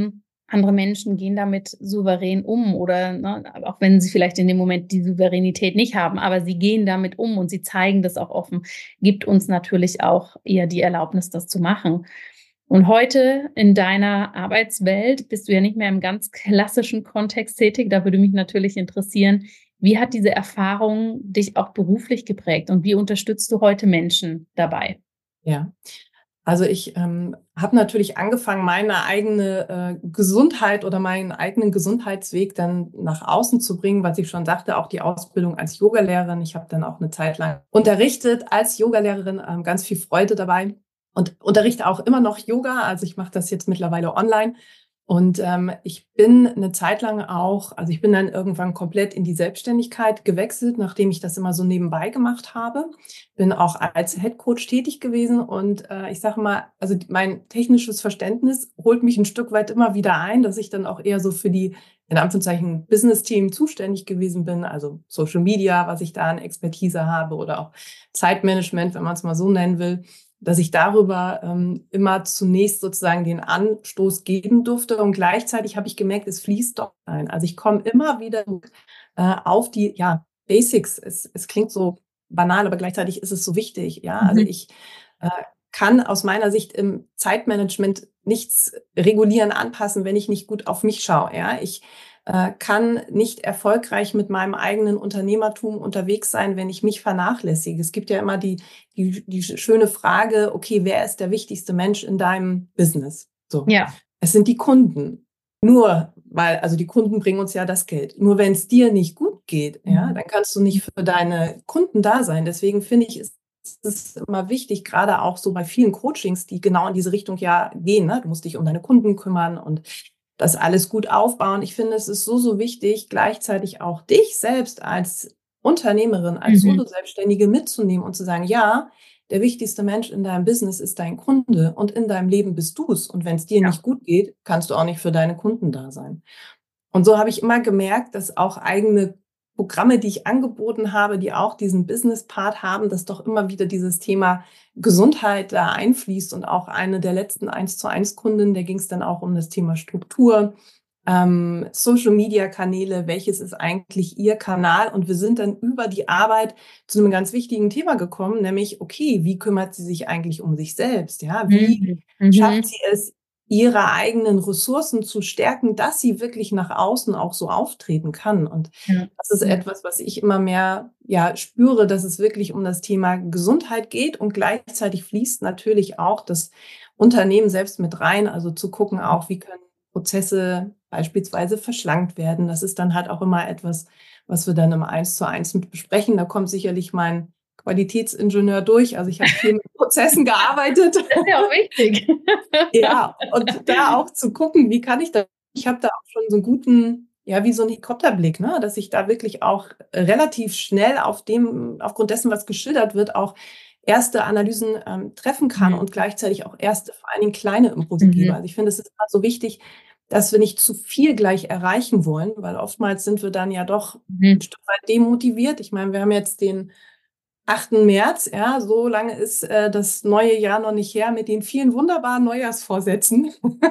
andere Menschen gehen damit souverän um oder ne, auch wenn sie vielleicht in dem Moment die Souveränität nicht haben, aber sie gehen damit um und sie zeigen das auch offen, gibt uns natürlich auch eher die Erlaubnis, das zu machen. Und heute in deiner Arbeitswelt bist du ja nicht mehr im ganz klassischen Kontext tätig. Da würde mich natürlich interessieren, wie hat diese Erfahrung dich auch beruflich geprägt und wie unterstützt du heute Menschen dabei? Ja, also ich ähm, habe natürlich angefangen, meine eigene äh, Gesundheit oder meinen eigenen Gesundheitsweg dann nach außen zu bringen, was ich schon sagte, auch die Ausbildung als Yogalehrerin. Ich habe dann auch eine Zeit lang unterrichtet als Yogalehrerin, ähm, ganz viel Freude dabei und unterrichte auch immer noch Yoga. Also ich mache das jetzt mittlerweile online. Und ähm, ich bin eine Zeit lang auch, also ich bin dann irgendwann komplett in die Selbstständigkeit gewechselt, nachdem ich das immer so nebenbei gemacht habe. Bin auch als Headcoach tätig gewesen und äh, ich sage mal, also mein technisches Verständnis holt mich ein Stück weit immer wieder ein, dass ich dann auch eher so für die, in Anführungszeichen, Business-Themen zuständig gewesen bin, also Social Media, was ich da an Expertise habe oder auch Zeitmanagement, wenn man es mal so nennen will, dass ich darüber ähm, immer zunächst sozusagen den Anstoß geben durfte und gleichzeitig habe ich gemerkt, es fließt doch ein. Also ich komme immer wieder äh, auf die ja, Basics. Es, es klingt so banal, aber gleichzeitig ist es so wichtig. Ja, also Mhm. ich äh, kann aus meiner Sicht im Zeitmanagement nichts regulieren, anpassen, wenn ich nicht gut auf mich schaue. Ja, ich äh, kann nicht erfolgreich mit meinem eigenen Unternehmertum unterwegs sein, wenn ich mich vernachlässige. Es gibt ja immer die, die, die schöne Frage, okay, wer ist der wichtigste Mensch in deinem Business? So. Ja. Es sind die Kunden. Nur, weil, also die Kunden bringen uns ja das Geld. Nur wenn es dir nicht gut geht, ja, dann kannst du nicht für deine Kunden da sein. Deswegen finde ich, ist es immer wichtig, gerade auch so bei vielen Coachings, die genau in diese Richtung ja gehen. Ne? Du musst dich um deine Kunden kümmern und das alles gut aufbauen. Ich finde, es ist so, so wichtig, gleichzeitig auch dich selbst als Unternehmerin, als Mhm. Solo-Selbstständige mitzunehmen und zu sagen, ja, der wichtigste Mensch in deinem Business ist dein Kunde und in deinem Leben bist du es. Und wenn es dir Ja. nicht gut geht, kannst du auch nicht für deine Kunden da sein. Und so habe ich immer gemerkt, dass auch eigene Programme, die ich angeboten habe, die auch diesen Business-Part haben, dass doch immer wieder dieses Thema Gesundheit da einfließt. Und auch eine der letzten eins zu eins Kunden, da ging es dann auch um das Thema Struktur, ähm, Social-Media-Kanäle, welches ist eigentlich ihr Kanal? Und wir sind dann über die Arbeit zu einem ganz wichtigen Thema gekommen, nämlich, okay, wie kümmert sie sich eigentlich um sich selbst? Ja, wie Mhm. schafft Mhm. sie es, ihre eigenen Ressourcen zu stärken, dass sie wirklich nach außen auch so auftreten kann? Und Ja. das ist Ja. etwas, was ich immer mehr ja spüre, dass es wirklich um das Thema Gesundheit geht und gleichzeitig fließt natürlich auch das Unternehmen selbst mit rein, also zu gucken auch, wie können Prozesse beispielsweise verschlankt werden. Das ist dann halt auch immer etwas, was wir dann im Eins zu eins mit besprechen. Da kommt sicherlich mein Qualitätsingenieur durch. Also ich habe viel mit Prozessen gearbeitet. Das ist ja auch wichtig. Ja, und da auch zu gucken, wie kann ich da, ich habe da auch schon so einen guten, ja, wie so 'n Helikopterblick, ne, dass ich da wirklich auch relativ schnell auf dem aufgrund dessen, was geschildert wird, auch erste Analysen, ähm, treffen kann Mhm. und gleichzeitig auch erste, vor allen Dingen kleine Impulse gebe. Mhm. Also, ich finde, es ist immer so wichtig, dass wir nicht zu viel gleich erreichen wollen, weil oftmals sind wir dann ja doch 'n Mhm. Stück weit demotiviert. Ich meine, wir haben jetzt den achten März, ja, so lange ist, äh, das neue Jahr noch nicht her mit den vielen wunderbaren Neujahrsvorsätzen.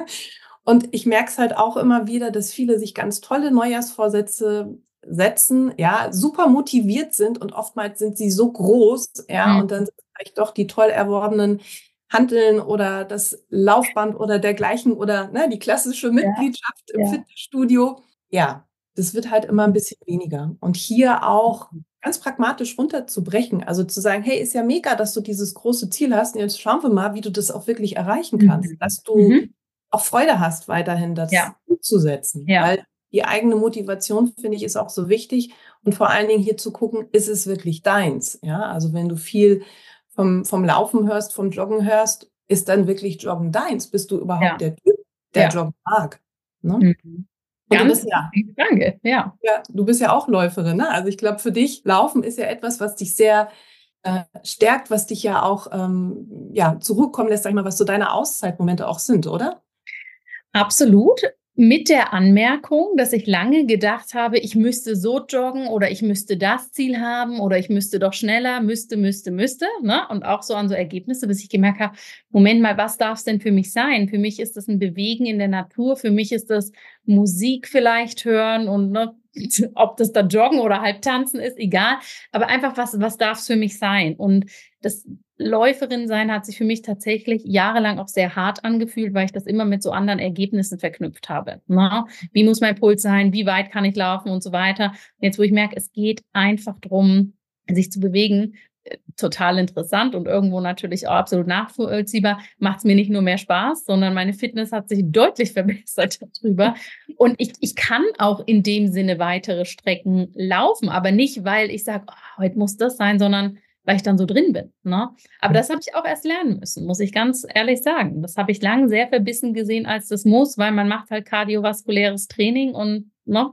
Und ich merke es halt auch immer wieder, dass viele sich ganz tolle Neujahrsvorsätze setzen, ja, super motiviert sind und oftmals sind sie so groß, ja, und dann Mhm. sind vielleicht doch die toll erworbenen Hanteln oder das Laufband oder dergleichen oder, ne, die klassische Ja, Mitgliedschaft im ja. Fitnessstudio. Ja, das wird halt immer ein bisschen weniger. Und hier auch ganz pragmatisch runterzubrechen. Also zu sagen, hey, ist ja mega, dass du dieses große Ziel hast. Und jetzt schauen wir mal, wie du das auch wirklich erreichen kannst. Mhm. Dass du Mhm. auch Freude hast, weiterhin das Ja, umzusetzen. ja, Weil die eigene Motivation, finde ich, ist auch so wichtig. Und vor allen Dingen hier zu gucken, ist es wirklich deins? Ja, also wenn du viel vom, vom Laufen hörst, vom Joggen hörst, ist dann wirklich Joggen deins? Bist du überhaupt ja, der Typ, der ja. Joggen mag? Ne? Mhm. Und du Ganz bist ja wichtige Frage, ja. ja, du bist ja auch Läuferin, ne? Also ich glaube, für dich Laufen ist ja etwas, was dich sehr äh, stärkt, was dich ja auch ähm, ja, zurückkommen lässt, sag ich mal, was so deine Auszeitmomente auch sind, oder? Absolut. Mit der Anmerkung, dass ich lange gedacht habe, ich müsste so joggen oder ich müsste das Ziel haben oder ich müsste doch schneller, müsste, müsste, müsste, ne? Und auch so an so Ergebnisse, bis ich gemerkt habe, Moment mal, was darf es denn für mich sein? Für mich ist das ein Bewegen in der Natur, für mich ist das Musik vielleicht hören und ne, ob das dann Joggen oder halb tanzen ist, egal. Aber einfach, was, was darf es für mich sein? Und das Läuferin sein hat sich für mich tatsächlich jahrelang auch sehr hart angefühlt, weil ich das immer mit so anderen Ergebnissen verknüpft habe. Ne? Wie muss mein Puls sein? Wie weit kann ich laufen und so weiter? Und jetzt, wo ich merke, es geht einfach drum, sich zu bewegen, total interessant und irgendwo natürlich auch absolut nachvollziehbar, macht es mir nicht nur mehr Spaß, sondern meine Fitness hat sich deutlich verbessert darüber. Und ich, ich kann auch in dem Sinne weitere Strecken laufen, aber nicht, weil ich sage, oh, heute muss das sein, sondern weil ich dann so drin bin. Ne? Aber das habe ich auch erst lernen müssen, muss ich ganz ehrlich sagen. Das habe ich lange sehr verbissen gesehen, als das muss, weil man macht halt kardiovaskuläres Training und ne?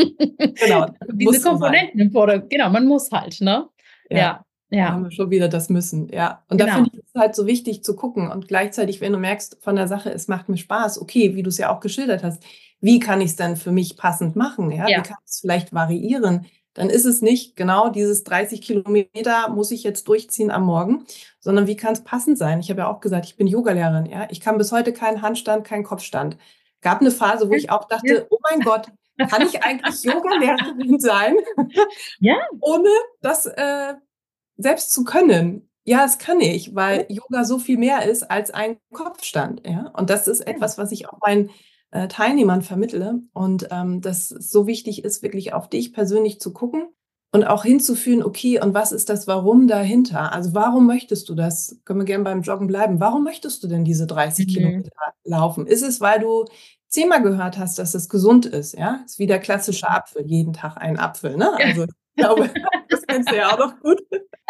Genau, diese Komponenten im Vordergrund. Genau, man muss halt. Ne? Ja. ja. Ja. Da haben wir schon wieder das Müssen, ja. Und Genau. da finde ich es halt so wichtig zu gucken und gleichzeitig, wenn du merkst von der Sache, es macht mir Spaß, okay, wie du es ja auch geschildert hast, wie kann ich es dann für mich passend machen, ja? Ja. Wie kann ich es vielleicht variieren? Dann ist es nicht genau dieses dreißig Kilometer muss ich jetzt durchziehen am Morgen, sondern wie kann es passend sein? Ich habe ja auch gesagt, ich bin Yogalehrerin, ja. Ich kann bis heute keinen Handstand, keinen Kopfstand. Gab eine Phase, wo ich auch dachte, ja. Oh mein Gott, kann ich eigentlich Yogalehrerin sein? Ja. Ohne das äh, selbst zu können. Ja, das kann ich, weil Yoga so viel mehr ist als ein Kopfstand. Ja? Und das ist etwas, was ich auch meinen äh, Teilnehmern vermittle. Und ähm, dass es so wichtig ist, wirklich auf dich persönlich zu gucken und auch hinzufühlen, okay, und was ist das Warum dahinter? Also warum möchtest du das? Können wir gerne beim Joggen bleiben. Warum möchtest du denn diese dreißig mhm. Kilometer laufen? Ist es, weil du zehnmal gehört hast, dass es gesund ist? Ja, ist wie der klassische Apfel, jeden Tag ein Apfel. Ne? Also ich glaube, das kennst du ja auch noch gut.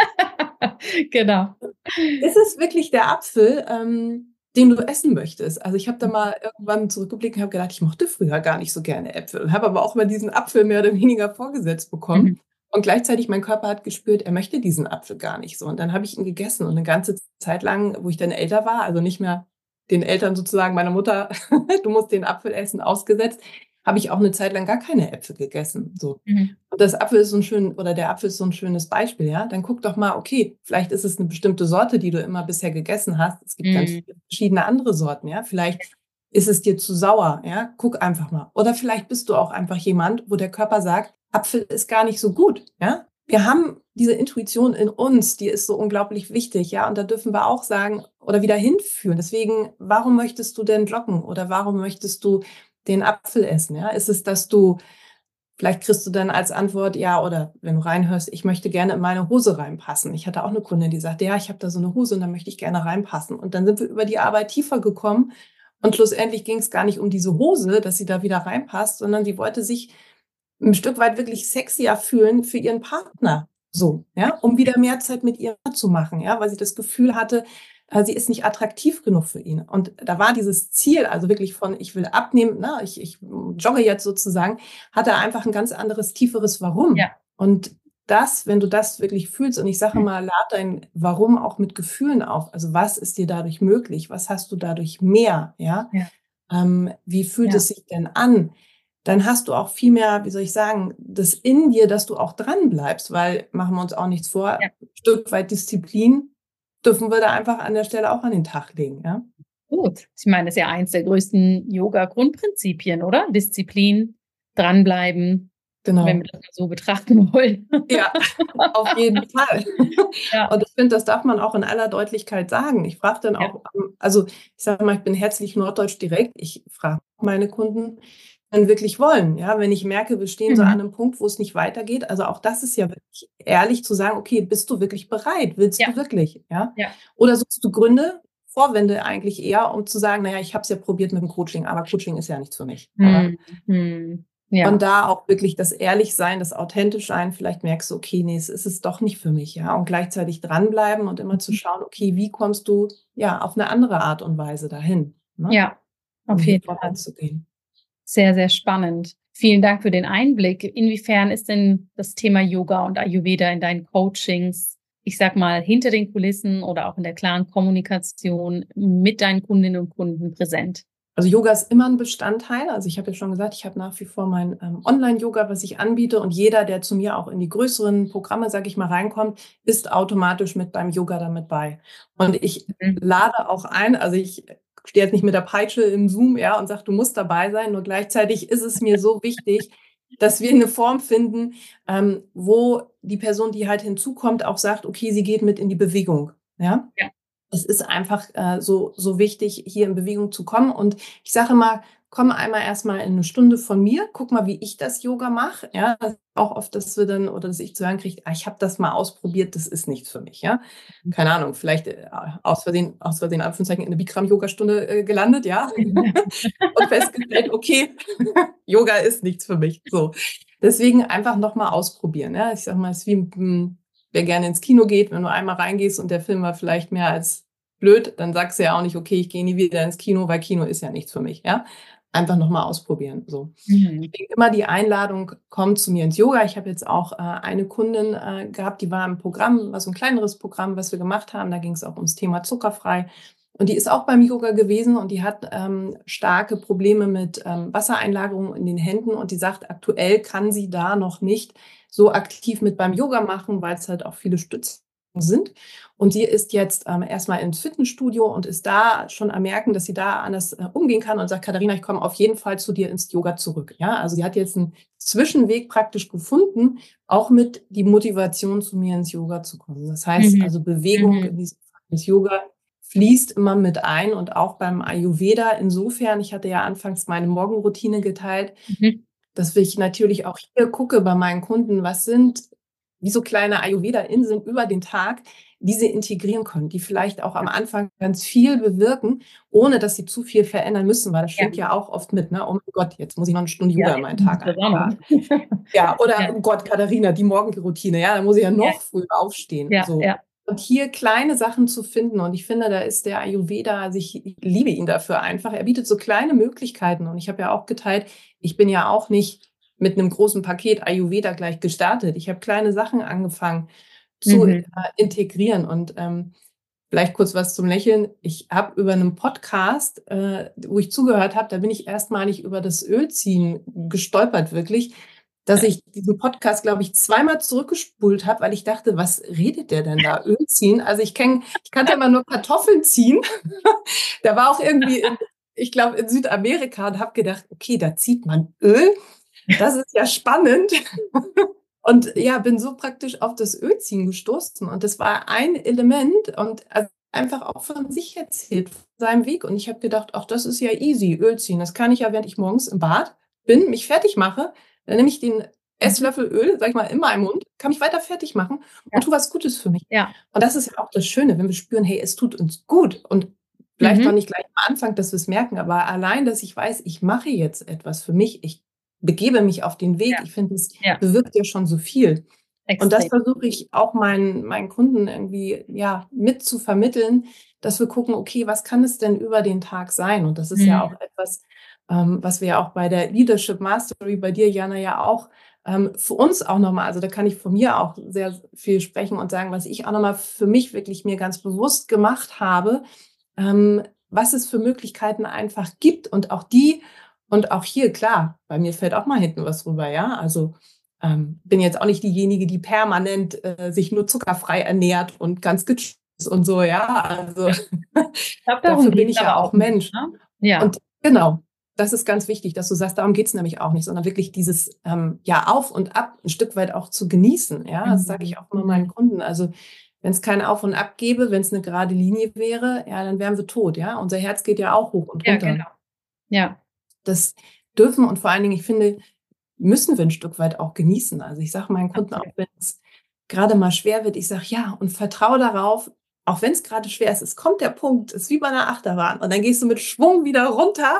Genau. Ist es wirklich der Apfel, ähm, den du essen möchtest? Also ich habe da mal irgendwann zurückgeblickt und habe gedacht, ich mochte früher gar nicht so gerne Äpfel und habe aber auch mal diesen Apfel mehr oder weniger vorgesetzt bekommen. Mhm. Und gleichzeitig mein Körper hat gespürt, er möchte diesen Apfel gar nicht so. Und dann habe ich ihn gegessen und eine ganze Zeit lang, wo ich dann älter war, also nicht mehr den Eltern sozusagen meiner Mutter, du musst den Apfel essen, ausgesetzt, habe ich auch eine Zeit lang gar keine Äpfel gegessen. So. Mhm. Und das Apfel ist so ein schön, oder der Apfel ist so ein schönes Beispiel, ja. Dann guck doch mal, okay, vielleicht ist es eine bestimmte Sorte, die du immer bisher gegessen hast. Es gibt mhm. ganz viele verschiedene andere Sorten, ja. Vielleicht ist es dir zu sauer, ja. Guck einfach mal. Oder vielleicht bist du auch einfach jemand, wo der Körper sagt, Apfel ist gar nicht so gut, ja. Wir haben diese Intuition in uns, die ist so unglaublich wichtig, ja. Und da dürfen wir auch sagen oder wieder hinführen. Deswegen, warum möchtest du denn joggen? Oder warum möchtest du den Apfel essen? Ja? Ist es, dass du, vielleicht kriegst du dann als Antwort, ja, oder wenn du reinhörst, ich möchte gerne in meine Hose reinpassen. Ich hatte auch eine Kundin, die sagte, ja, ich habe da so eine Hose und da möchte ich gerne reinpassen. Und dann sind wir über die Arbeit tiefer gekommen und schlussendlich ging es gar nicht um diese Hose, dass sie da wieder reinpasst, sondern sie wollte sich ein Stück weit wirklich sexier fühlen für ihren Partner. So, ja, um wieder mehr Zeit mit ihr zu machen, ja, weil sie das Gefühl hatte, sie ist nicht attraktiv genug für ihn. Und da war dieses Ziel, also wirklich von, ich will abnehmen, ne, ich, ich jogge jetzt sozusagen, hat er einfach ein ganz anderes, tieferes Warum. Ja. Und das, wenn du das wirklich fühlst, und ich sage mal, lad dein Warum auch mit Gefühlen auf. Also was ist dir dadurch möglich? Was hast du dadurch mehr? Ja. ja. Ähm, wie fühlt ja. es sich denn an? Dann hast du auch viel mehr, wie soll ich sagen, das in dir, dass du auch dran bleibst, weil, machen wir uns auch nichts vor, ja. ein Stück weit Disziplin dürfen wir da einfach an der Stelle auch an den Tag legen. Ja? Gut. Ich meine, das ist ja eins der größten Yoga-Grundprinzipien, oder? Disziplin, dranbleiben, genau. Wenn wir das mal so betrachten wollen. Ja, auf jeden Fall. Ja. Und ich finde, das darf man auch in aller Deutlichkeit sagen. Ich frage dann auch, ja. also ich sage mal, ich bin herzlich norddeutsch direkt. Ich frage meine Kunden, wenn wirklich wollen. Ja, wenn ich merke, wir stehen mhm. so an einem Punkt, wo es nicht weitergeht. Also auch das ist ja wirklich ehrlich zu sagen, okay, bist du wirklich bereit? Willst ja. du wirklich? Ja? ja. Oder suchst du Gründe, Vorwände eigentlich eher, um zu sagen, naja, ich habe es ja probiert mit dem Coaching, aber Coaching ist ja nichts für mich. Mhm. Mhm. Ja. Und da auch wirklich das Ehrlichsein, das Authentischsein, vielleicht merkst du, okay, nee, es ist es doch nicht für mich, ja. Und gleichzeitig dranbleiben und immer zu schauen, okay, wie kommst du ja auf eine andere Art und Weise dahin? Ne? Ja, auf jeden Fall. Zu gehen. Sehr, sehr spannend. Vielen Dank für den Einblick. Inwiefern ist denn das Thema Yoga und Ayurveda in deinen Coachings, ich sag mal, hinter den Kulissen oder auch in der klaren Kommunikation mit deinen Kundinnen und Kunden präsent? Also Yoga ist immer ein Bestandteil. Also ich habe ja schon gesagt, ich habe nach wie vor mein ähm, Online-Yoga, was ich anbiete. Und jeder, der zu mir auch in die größeren Programme, sage ich mal, reinkommt, ist automatisch mit beim Yoga damit bei. Und ich Mhm. lade auch ein, also ich stehe jetzt nicht mit der Peitsche im Zoom, ja, und sage, du musst dabei sein. Nur gleichzeitig ist es mir so wichtig, dass wir eine Form finden, ähm, wo die Person, die halt hinzukommt, auch sagt, okay, sie geht mit in die Bewegung. Ja, Ja. es ist einfach äh, so, so wichtig, hier in Bewegung zu kommen. Und ich sage immer, komm einmal erstmal in eine Stunde von mir, guck mal, wie ich das Yoga mache. Ja, das ist auch oft, dass wir dann oder dass ich zu hören kriege, ah, ich habe das mal ausprobiert, das ist nichts für mich. Ja, keine Ahnung, vielleicht äh, aus Versehen, aus Versehen, Anführungszeichen, in eine Bikram-Yoga-Stunde äh, gelandet, ja, und festgestellt, okay, Yoga ist nichts für mich. So, deswegen einfach nochmal ausprobieren. Ja, ich sage mal, es ist wie hm, wer gerne ins Kino geht, wenn du einmal reingehst und der Film war vielleicht mehr als blöd, dann sagst du ja auch nicht, okay, ich gehe nie wieder ins Kino, weil Kino ist ja nichts für mich, ja. Einfach nochmal ausprobieren, so. Mhm. Deswegen immer die Einladung, komm zu mir ins Yoga. Ich habe jetzt auch äh, eine Kundin äh, gehabt, die war im Programm, war so ein kleineres Programm, was wir gemacht haben. Da ging es auch ums Thema zuckerfrei. Und die ist auch beim Yoga gewesen und die hat ähm, starke Probleme mit ähm, Wassereinlagerung in den Händen und die sagt, aktuell kann sie da noch nicht so aktiv mit beim Yoga machen, weil es halt auch viele Stützen sind. Und sie ist jetzt ähm, erstmal ins Fitnessstudio und ist da schon am Merken, dass sie da anders äh, umgehen kann und sagt, Katharina, ich komme auf jeden Fall zu dir ins Yoga zurück. Ja, also sie hat jetzt einen Zwischenweg praktisch gefunden, auch mit die Motivation zu mir ins Yoga zu kommen. Das heißt Mhm. also Bewegung Mhm. in diesem Fall, das Yoga fließt immer mit ein und auch beim Ayurveda insofern, ich hatte ja anfangs meine Morgenroutine geteilt, Mhm. dass ich natürlich auch hier gucke bei meinen Kunden, was sind wie so kleine Ayurveda-Inseln über den Tag, die sie integrieren können, die vielleicht auch am Anfang ganz viel bewirken, ohne dass sie zu viel verändern müssen, weil das Ja. schwingt ja auch oft mit, ne? Oh mein Gott, jetzt muss ich noch eine Stunde Ja, Yoga in jetzt meinen muss Tag ich das auch noch. einplanen. Ja, oder Ja. oh Gott, Katharina, die Morgenroutine, ja, da muss ich ja Ja. noch früher aufstehen. Ja. So. Ja. Und hier kleine Sachen zu finden. Und ich finde, da ist der Ayurveda, also ich, ich liebe ihn dafür einfach. Er bietet so kleine Möglichkeiten. Und ich habe ja auch geteilt, ich bin ja auch nicht mit einem großen Paket Ayurveda gleich gestartet. Ich habe kleine Sachen angefangen zu äh, Mhm. integrieren. Und ähm, vielleicht kurz was zum Lächeln. Ich habe über einen Podcast, äh, wo ich zugehört habe, da bin ich erstmalig über das Ölziehen gestolpert, wirklich, dass ich diesen Podcast, glaube ich, zweimal zurückgespult habe, weil ich dachte, was redet der denn da? Öl ziehen? Also ich kenn, ich kannte immer nur Kartoffeln ziehen. Da war auch irgendwie, in, ich glaube, in Südamerika und habe gedacht, okay, da zieht man Öl. Das ist ja spannend. Und ja, bin so praktisch auf das Ölziehen gestoßen. Und das war ein Element und also einfach auch von sich erzählt, von seinem Weg. Und ich habe gedacht, ach, das ist ja easy, Ölziehen. Das kann ich ja, während ich morgens im Bad bin, mich fertig mache. Dann nehme ich den Mhm. Esslöffel Öl, sag ich mal, in meinem Mund, kann mich weiter fertig machen und Ja. tu was Gutes für mich. Ja. Und das ist ja auch das Schöne, wenn wir spüren, hey, es tut uns gut. Und vielleicht auch Mhm. nicht gleich am Anfang, dass wir es merken, aber allein, dass ich weiß, ich mache jetzt etwas für mich, ich begebe mich auf den Weg. Ja. Ich finde, es Ja. bewirkt ja schon so viel. Und das Extrem. versuche ich auch meinen, meinen Kunden irgendwie ja, mit zu vermitteln, dass wir gucken, okay, was kann es denn über den Tag sein? Und das ist ja Mhm. auch etwas, ähm, was wir ja auch bei der Leadership Mastery, bei dir, Jana, ja auch ähm, für uns auch nochmal, also da kann ich von mir auch sehr viel sprechen und sagen, was ich auch nochmal für mich wirklich mir ganz bewusst gemacht habe, ähm, was es für Möglichkeiten einfach gibt und auch die, und auch hier, klar, bei mir fällt auch mal hinten was rüber, ja, also ähm, bin jetzt auch nicht diejenige, die permanent äh, sich nur zuckerfrei ernährt und ganz gechillt ist und so, ja. Also Ja. Ich glaube, darum dafür bin geht es ich ja aber auch auch nicht, Mensch. ne? Ja. Und genau, das ist ganz wichtig, dass du sagst, darum geht es nämlich auch nicht, sondern wirklich dieses ähm, ja auf und ab ein Stück weit auch zu genießen. Ja, das sage Mhm. ich auch immer meinen Mhm. Kunden. Also wenn es kein Auf und Ab gäbe, wenn es eine gerade Linie wäre, ja, dann wären wir tot. Ja, unser Herz geht ja auch hoch und Ja, runter. genau. Ja. Das dürfen und vor allen Dingen, ich finde, müssen wir ein Stück weit auch genießen. Also ich sage meinen Kunden auch, Absolut. wenn es gerade mal schwer wird, ich sage ja und vertraue darauf, auch wenn es gerade schwer ist, es kommt der Punkt, es ist wie bei einer Achterbahn und dann gehst du mit Schwung wieder runter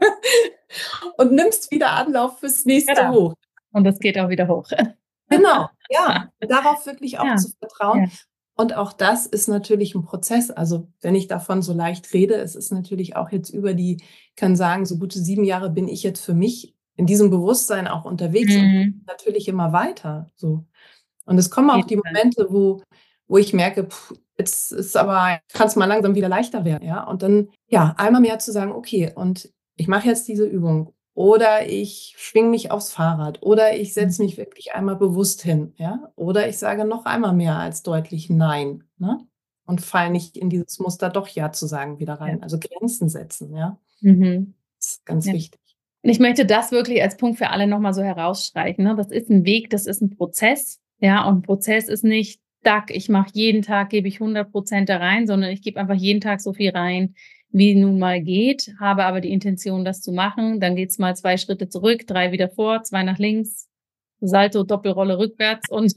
und nimmst wieder Anlauf fürs nächste Genau. hoch. Und das geht auch wieder hoch. Genau, ja, darauf wirklich auch Ja. zu vertrauen. Ja. Und auch das ist natürlich ein Prozess. Also wenn ich davon so leicht rede, es ist natürlich auch jetzt über die, kann sagen, so gute sieben Jahre bin ich jetzt für mich in diesem Bewusstsein auch unterwegs und Mhm. natürlich immer weiter. So. Und es kommen Auf auch jeden die Fall. Momente, wo, wo ich merke, pff, jetzt ist aber, kann es mal langsam wieder leichter werden, ja. Und dann, ja, einmal mehr zu sagen, okay, und ich mache jetzt diese Übung oder ich schwinge mich aufs Fahrrad oder ich setze mich wirklich einmal bewusst hin, ja, oder ich sage noch einmal mehr als deutlich Nein, ne? Und falle nicht in dieses Muster, doch Ja zu sagen, wieder Ja. rein. Also Grenzen setzen, ja. Mhm. Das ist ganz Ja. wichtig. Und ich möchte das wirklich als Punkt für alle nochmal so herausstreichen, ne? Das ist ein Weg, das ist ein Prozess, ja, und ein Prozess ist nicht, zack, ich mache jeden Tag, gebe ich hundert Prozent da rein, sondern ich gebe einfach jeden Tag so viel rein, wie nun mal geht, habe aber die Intention, das zu machen. Dann geht's mal zwei Schritte zurück, drei wieder vor, zwei nach links, Salto, Doppelrolle rückwärts und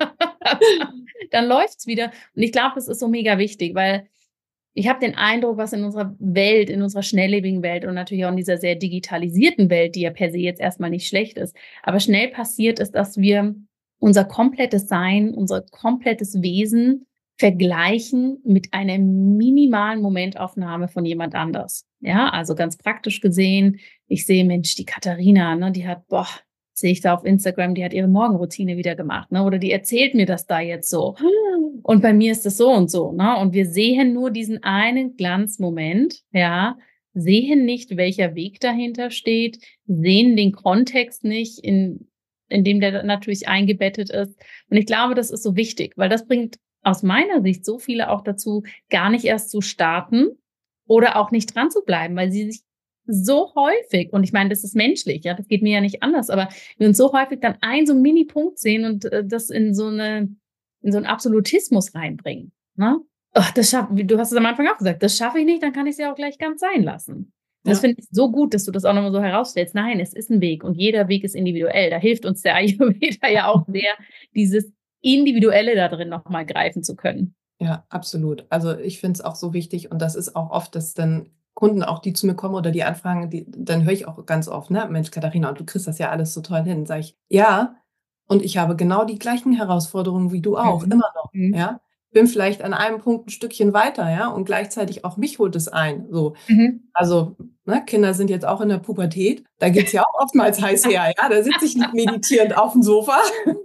dann läuft's wieder. Und ich glaube, das ist so mega wichtig, weil ich habe den Eindruck, was in unserer Welt, in unserer schnelllebigen Welt und natürlich auch in dieser sehr digitalisierten Welt, die ja per se jetzt erstmal nicht schlecht ist, aber schnell passiert ist, dass wir unser komplettes Sein, unser komplettes Wesen vergleichen mit einer minimalen Momentaufnahme von jemand anders. Ja, also ganz praktisch gesehen, ich sehe, Mensch, die Katharina, ne, die hat, boah, sehe ich da auf Instagram, die hat ihre Morgenroutine wieder gemacht, ne, oder die erzählt mir das da jetzt so. Und bei mir ist es so und so, ne? Und wir sehen nur diesen einen Glanzmoment, ja, sehen nicht, welcher Weg dahinter steht, sehen den Kontext nicht, in, in dem der natürlich eingebettet ist. Und ich glaube, das ist so wichtig, weil das bringt aus meiner Sicht so viele auch dazu, gar nicht erst zu starten oder auch nicht dran zu bleiben, weil sie sich so häufig, und ich meine, das ist menschlich, ja, das geht mir ja nicht anders, aber wir uns so häufig dann einen so einen Mini-Punkt sehen und äh, das in so eine in so einen Absolutismus reinbringen, ne? Ach, das schaff, du hast es am Anfang auch gesagt, das schaffe ich nicht, dann kann ich es ja auch gleich ganz sein lassen. Das Ja. finde ich so gut, dass du das auch nochmal so herausstellst. Nein, es ist ein Weg und jeder Weg ist individuell. Da hilft uns der Ayurveda ja auch sehr, dieses Individuelle da drin nochmal greifen zu können. Ja, absolut. Also ich finde es auch so wichtig und das ist auch oft, dass dann Kunden auch, die zu mir kommen oder die anfragen, die, dann höre ich auch ganz oft, ne, Mensch, Katharina, und du kriegst das ja alles so toll hin. Sage ich, ja, und ich habe genau die gleichen Herausforderungen wie du auch, Mhm. immer noch, Mhm. ja. Bin vielleicht an einem Punkt ein Stückchen weiter, ja, und gleichzeitig auch mich holt es ein, so. Mhm. Also, ne, Kinder sind jetzt auch in der Pubertät, da geht's ja auch oftmals heiß her, ja, da sitze ich nicht meditierend auf dem Sofa.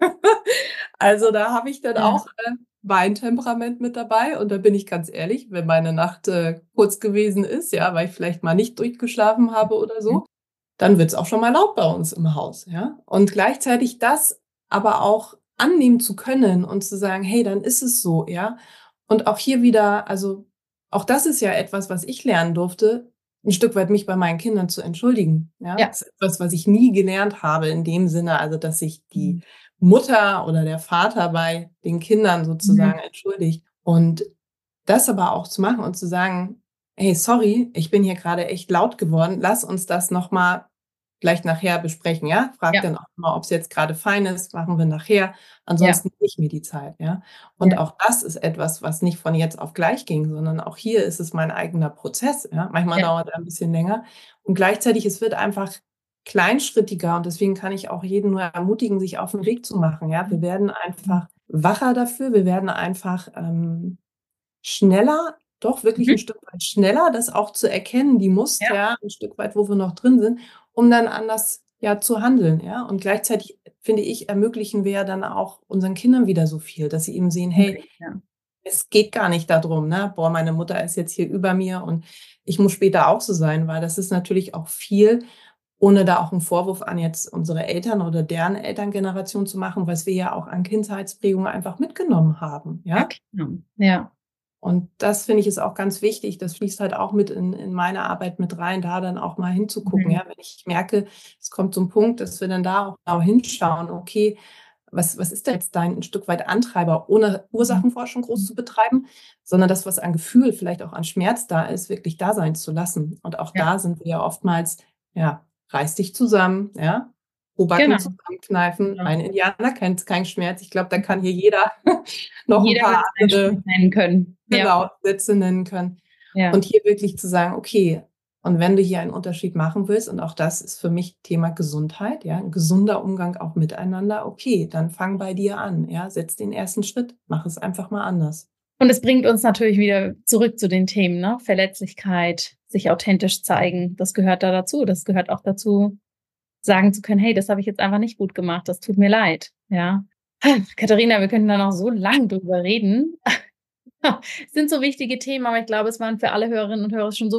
Also, da habe ich dann Ja. auch, äh, mein Temperament mit dabei und da bin ich ganz ehrlich, wenn meine Nacht, äh, kurz gewesen ist, ja, weil ich vielleicht mal nicht durchgeschlafen habe oder Mhm. so, dann wird's auch schon mal laut bei uns im Haus, ja? Und gleichzeitig das aber auch annehmen zu können und zu sagen: „Hey, dann ist es so“, ja? Und auch hier wieder, also, auch das ist ja etwas, was ich lernen durfte, 'n Stück weit mich bei meinen Kindern zu entschuldigen, ja? Ja. Das ist etwas, was ich nie gelernt habe in dem Sinne, also, dass sich die Mhm. Mutter oder der Vater bei den Kindern Mhm. sozusagen entschuldigt. Und das aber auch zu machen und zu sagen: „Hey, sorry, ich bin hier grade echt laut geworden. Lass uns das noch mal vielleicht nachher besprechen, ja?“ Frag Ja. dann auch mal, ob's jetzt grade fein ist, machen wir nachher. Ja. Ansonsten nehme ich mir die Zeit, ja? Und Ja. auch das ist etwas, was nicht von jetzt auf gleich ging, sondern auch hier ist es mein eigener Prozess, ja? Manchmal Ja. dauert er 'n bisschen länger und gleichzeitig, es wird einfach kleinschrittiger und deswegen kann ich auch jeden nur ermutigen, sich auf 'n Weg zu machen, ja? Wir werden Mhm. einfach wacher dafür. Wir werden einfach, ähm, schneller, doch wirklich 'n Mhm. Stück weit schneller, das auch zu erkennen, die Ja. Muster, ja, 'n Stück weit, wo wir noch drin sind, um dann anders, ja, zu handeln, ja? Und gleichzeitig, finde ich, ermöglichen wir ja dann auch unseren Kindern wieder so viel, dass sie eben sehen: „Hey, Unbedingt, ja. es geht gar nicht da drum, ne? Boah, meine Mutter ist jetzt hier über mir und ich muss später auch so sein“, weil das ist natürlich auch viel, ohne da auch 'n Vorwurf an jetzt unsere Eltern oder deren Elterngeneration zu machen, was wir ja auch an Kindheitsprägung einfach mitgenommen haben, Ja, ja? klar. Ja. Und das finde ich ist auch ganz wichtig. Das fließt halt auch mit in in meine Arbeit mit rein, da dann auch mal hinzugucken, Mhm. ja? Wenn ich merke, es kommt so 'n Punkt, dass wir dann da auch genau hinschauen: „Okay, was was ist da jetzt dein 'n Stück weit Antreiber?“ Ohne Mhm. Ursachenforschung groß Mhm. zu betreiben, sondern das, was an Gefühl, vielleicht auch an Schmerz da ist, wirklich da sein zu lassen. Und auch Ja. da sind wir ja oftmals, ja, reiß dich zusammen, ja? Pobacken Genau. zusammenkneifen. Genau. Ein Indianer kennt keinen Schmerz. Ich glaube, da kann hier jeder noch 'n Jeder paar wird seinen Spruch andere, nennen können. Ja. genau, Sätze nennen können. Ja. Und hier wirklich zu sagen: „Okay, und wenn du hier einen Unterschied machen willst“, und auch das ist für mich Thema Gesundheit, ja, 'n gesunder Umgang auch miteinander. Okay, dann fang bei dir an, ja? Setz den ersten Schritt. Mach es einfach mal anders. Und es bringt uns natürlich wieder zurück zu den Themen, ne? Verletzlichkeit, sich authentisch zeigen, das gehört da dazu. Das gehört auch dazu, sagen zu können: „Hey, das habe ich jetzt einfach nicht gut gemacht. Das tut mir leid“, ja? Katharina, wir könnten da noch so lang drüber reden. Es sind so wichtige Themen, aber ich glaube, es waren für alle Hörerinnen und Hörer schon so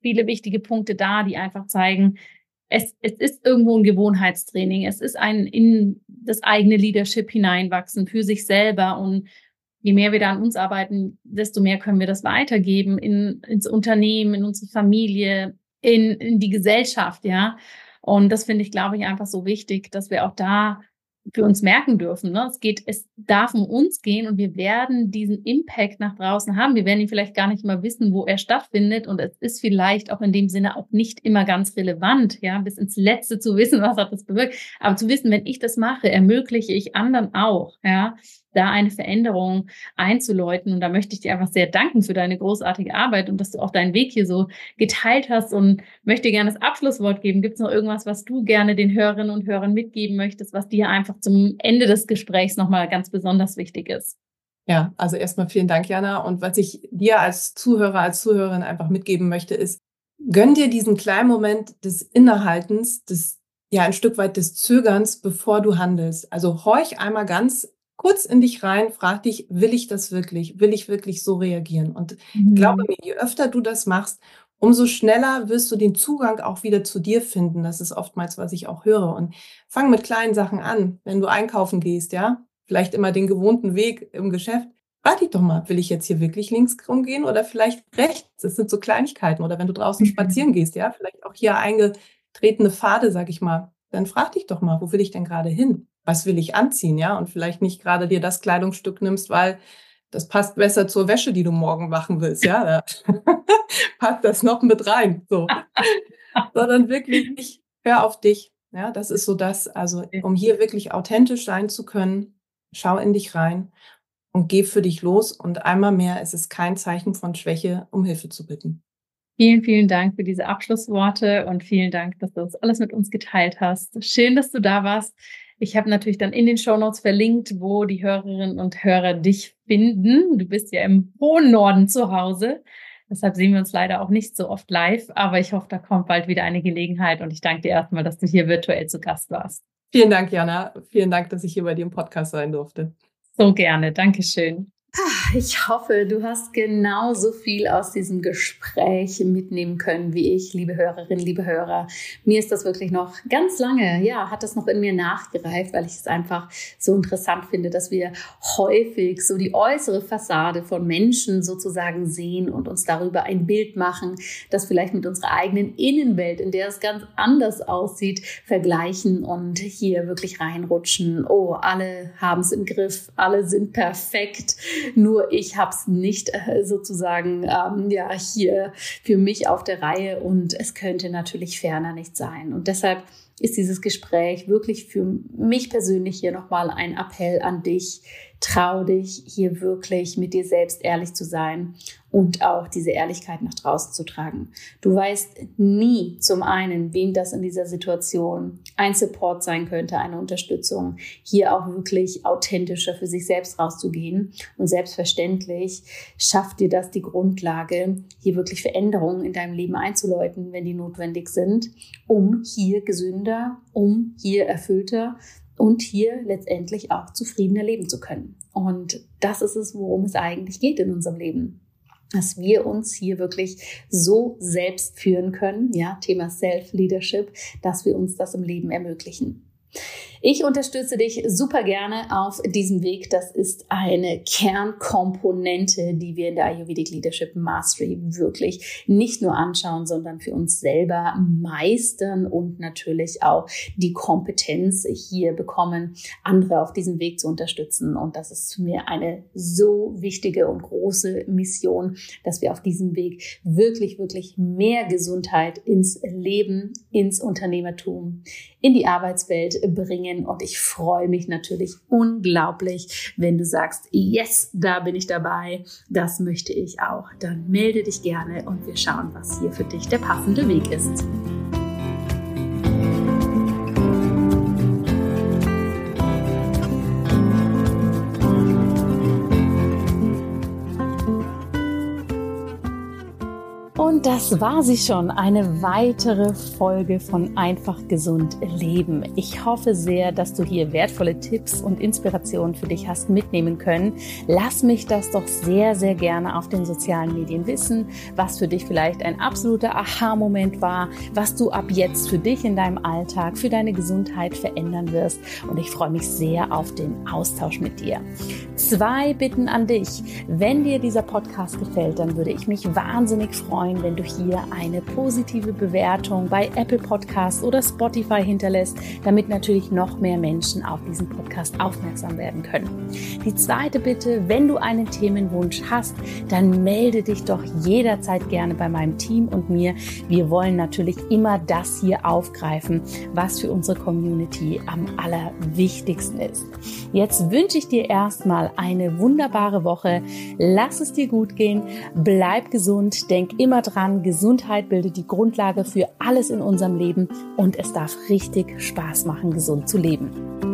viele wichtige Punkte da, die einfach zeigen, es, es ist irgendwo ein Gewohnheitstraining. Es ist ein in das eigene Leadership hineinwachsen für sich selber. Und je mehr wir da an uns arbeiten, desto mehr können wir das weitergeben in, ins Unternehmen, in unsere Familie, in, in die Gesellschaft, ja. Und das finde ich, glaube ich, einfach so wichtig, dass wir auch da für uns merken dürfen, ne? Es geht, es darf um uns gehen und wir werden diesen Impact nach draußen haben. Wir werden ihn vielleicht gar nicht mal wissen, wo er stattfindet, und es ist vielleicht auch in dem Sinne auch nicht immer ganz relevant, ja, bis ins Letzte zu wissen, was hat das bewirkt. Aber zu wissen, wenn ich das mache, ermögliche ich anderen auch, ja, da eine Veränderung einzuläuten. Und da möchte ich dir einfach sehr danken für deine großartige Arbeit und dass du auch deinen Weg hier so geteilt hast, und möchte gerne das Abschlusswort geben. Gibt es noch irgendwas, was du gerne den Hörerinnen und Hörern mitgeben möchtest, was dir einfach zum Ende des Gesprächs nochmal ganz besonders wichtig ist? Ja, also erstmal vielen Dank, Jana. Und was ich dir als Zuhörer, als Zuhörerin einfach mitgeben möchte, ist, gönn dir diesen kleinen Moment des Innehaltens, des, ja, ein Stück weit des Zögerns, bevor du handelst. Also horch einmal ganz kurz in dich rein, frag dich, will ich das wirklich? Will ich wirklich so reagieren? Und mhm. glaube mir, je öfter du das machst, umso schneller wirst du den Zugang auch wieder zu dir finden. Das ist oftmals, was ich auch höre. Und fang mit kleinen Sachen an. Wenn du einkaufen gehst, ja, vielleicht immer den gewohnten Weg im Geschäft. Frag dich doch mal, will ich jetzt hier wirklich links rumgehen oder vielleicht rechts? Das sind so Kleinigkeiten. Oder wenn du draußen mhm. spazieren gehst, ja, vielleicht auch hier eingetretene Pfade, sag ich mal. Dann frag dich doch mal, wo will ich denn gerade hin? Was will ich anziehen, ja? Und vielleicht nicht gerade dir das Kleidungsstück nimmst, weil das passt besser zur Wäsche, die du morgen machen willst, ja? Da passt das noch mit rein, so. Sondern wirklich, hör auf dich, ja? Das ist so das, also um hier wirklich authentisch sein zu können, schau in dich rein und geh für dich los. Und einmal mehr, es ist kein Zeichen von Schwäche, um Hilfe zu bitten. Vielen, vielen Dank für diese Abschlussworte und vielen Dank, dass du das alles mit uns geteilt hast. Schön, dass du da warst. Ich habe natürlich dann in den Shownotes verlinkt, wo die Hörerinnen und Hörer dich finden. Du bist ja im hohen Norden zu Hause. Deshalb sehen wir uns leider auch nicht so oft live. Aber ich hoffe, da kommt bald wieder eine Gelegenheit. Und ich danke dir erstmal, dass du hier virtuell zu Gast warst. Vielen Dank, Jana. Vielen Dank, dass ich hier bei dir im Podcast sein durfte. So gerne. Dankeschön. Ich hoffe, du hast genauso viel aus diesem Gespräch mitnehmen können wie ich, liebe Hörerinnen, liebe Hörer. Mir ist das wirklich noch ganz lange, ja, hat das noch in mir nachgereift, weil ich es einfach so interessant finde, dass wir häufig so die äußere Fassade von Menschen sozusagen sehen und uns darüber ein Bild machen, das vielleicht mit unserer eigenen Innenwelt, in der es ganz anders aussieht, vergleichen und hier wirklich reinrutschen. Oh, alle haben es im Griff, alle sind perfekt. Nur ich habe es nicht äh, sozusagen ähm, ja hier für mich auf der Reihe, und es könnte natürlich ferner nicht sein. Und deshalb ist dieses Gespräch wirklich für mich persönlich hier nochmal ein Appell an dich. Trau dich, hier wirklich mit dir selbst ehrlich zu sein und auch diese Ehrlichkeit nach draußen zu tragen. Du weißt nie zum einen, wem das in dieser Situation ein Support sein könnte, eine Unterstützung, hier auch wirklich authentischer für sich selbst rauszugehen. Und selbstverständlich schafft dir das die Grundlage, hier wirklich Veränderungen in deinem Leben einzuläuten, wenn die notwendig sind, um hier gesünder, um hier erfüllter und hier letztendlich auch zufriedener leben zu können. Und das ist es, worum es eigentlich geht in unserem Leben. Dass wir uns hier wirklich so selbst führen können, ja, Thema Self-Leadership, dass wir uns das im Leben ermöglichen. Ich unterstütze dich super gerne auf diesem Weg. Das ist eine Kernkomponente, die wir in der Ayurvedic Leadership Mastery wirklich nicht nur anschauen, sondern für uns selber meistern und natürlich auch die Kompetenz hier bekommen, andere auf diesem Weg zu unterstützen. Und das ist für mich eine so wichtige und große Mission, dass wir auf diesem Weg wirklich, wirklich mehr Gesundheit ins Leben, ins Unternehmertum, in die Arbeitswelt bringen. Und ich freue mich natürlich unglaublich, wenn du sagst, yes, da bin ich dabei, das möchte ich auch. Dann melde dich gerne und wir schauen, was hier für dich der passende Weg ist. Und Und das war sie schon, eine weitere Folge von Einfach Gesund Leben. Ich hoffe sehr, dass du hier wertvolle Tipps und Inspirationen für dich hast mitnehmen können. Lass mich das doch sehr, sehr gerne auf den sozialen Medien wissen, was für dich vielleicht ein absoluter Aha-Moment war, was du ab jetzt für dich in deinem Alltag, für deine Gesundheit verändern wirst. Und ich freue mich sehr auf den Austausch mit dir. Zwei Bitten an dich. Wenn dir dieser Podcast gefällt, dann würde ich mich wahnsinnig freuen, wenn du hier eine positive Bewertung bei Apple Podcasts oder Spotify hinterlässt, damit natürlich noch mehr Menschen auf diesen Podcast aufmerksam werden können. Die zweite Bitte, wenn du einen Themenwunsch hast, dann melde dich doch jederzeit gerne bei meinem Team und mir. Wir wollen natürlich immer das hier aufgreifen, was für unsere Community am allerwichtigsten ist. Jetzt wünsche ich dir erstmal eine wunderbare Woche. Lass es dir gut gehen, bleib gesund, denk immer dran, Gesundheit bildet die Grundlage für alles in unserem Leben und es darf richtig Spaß machen, gesund zu leben.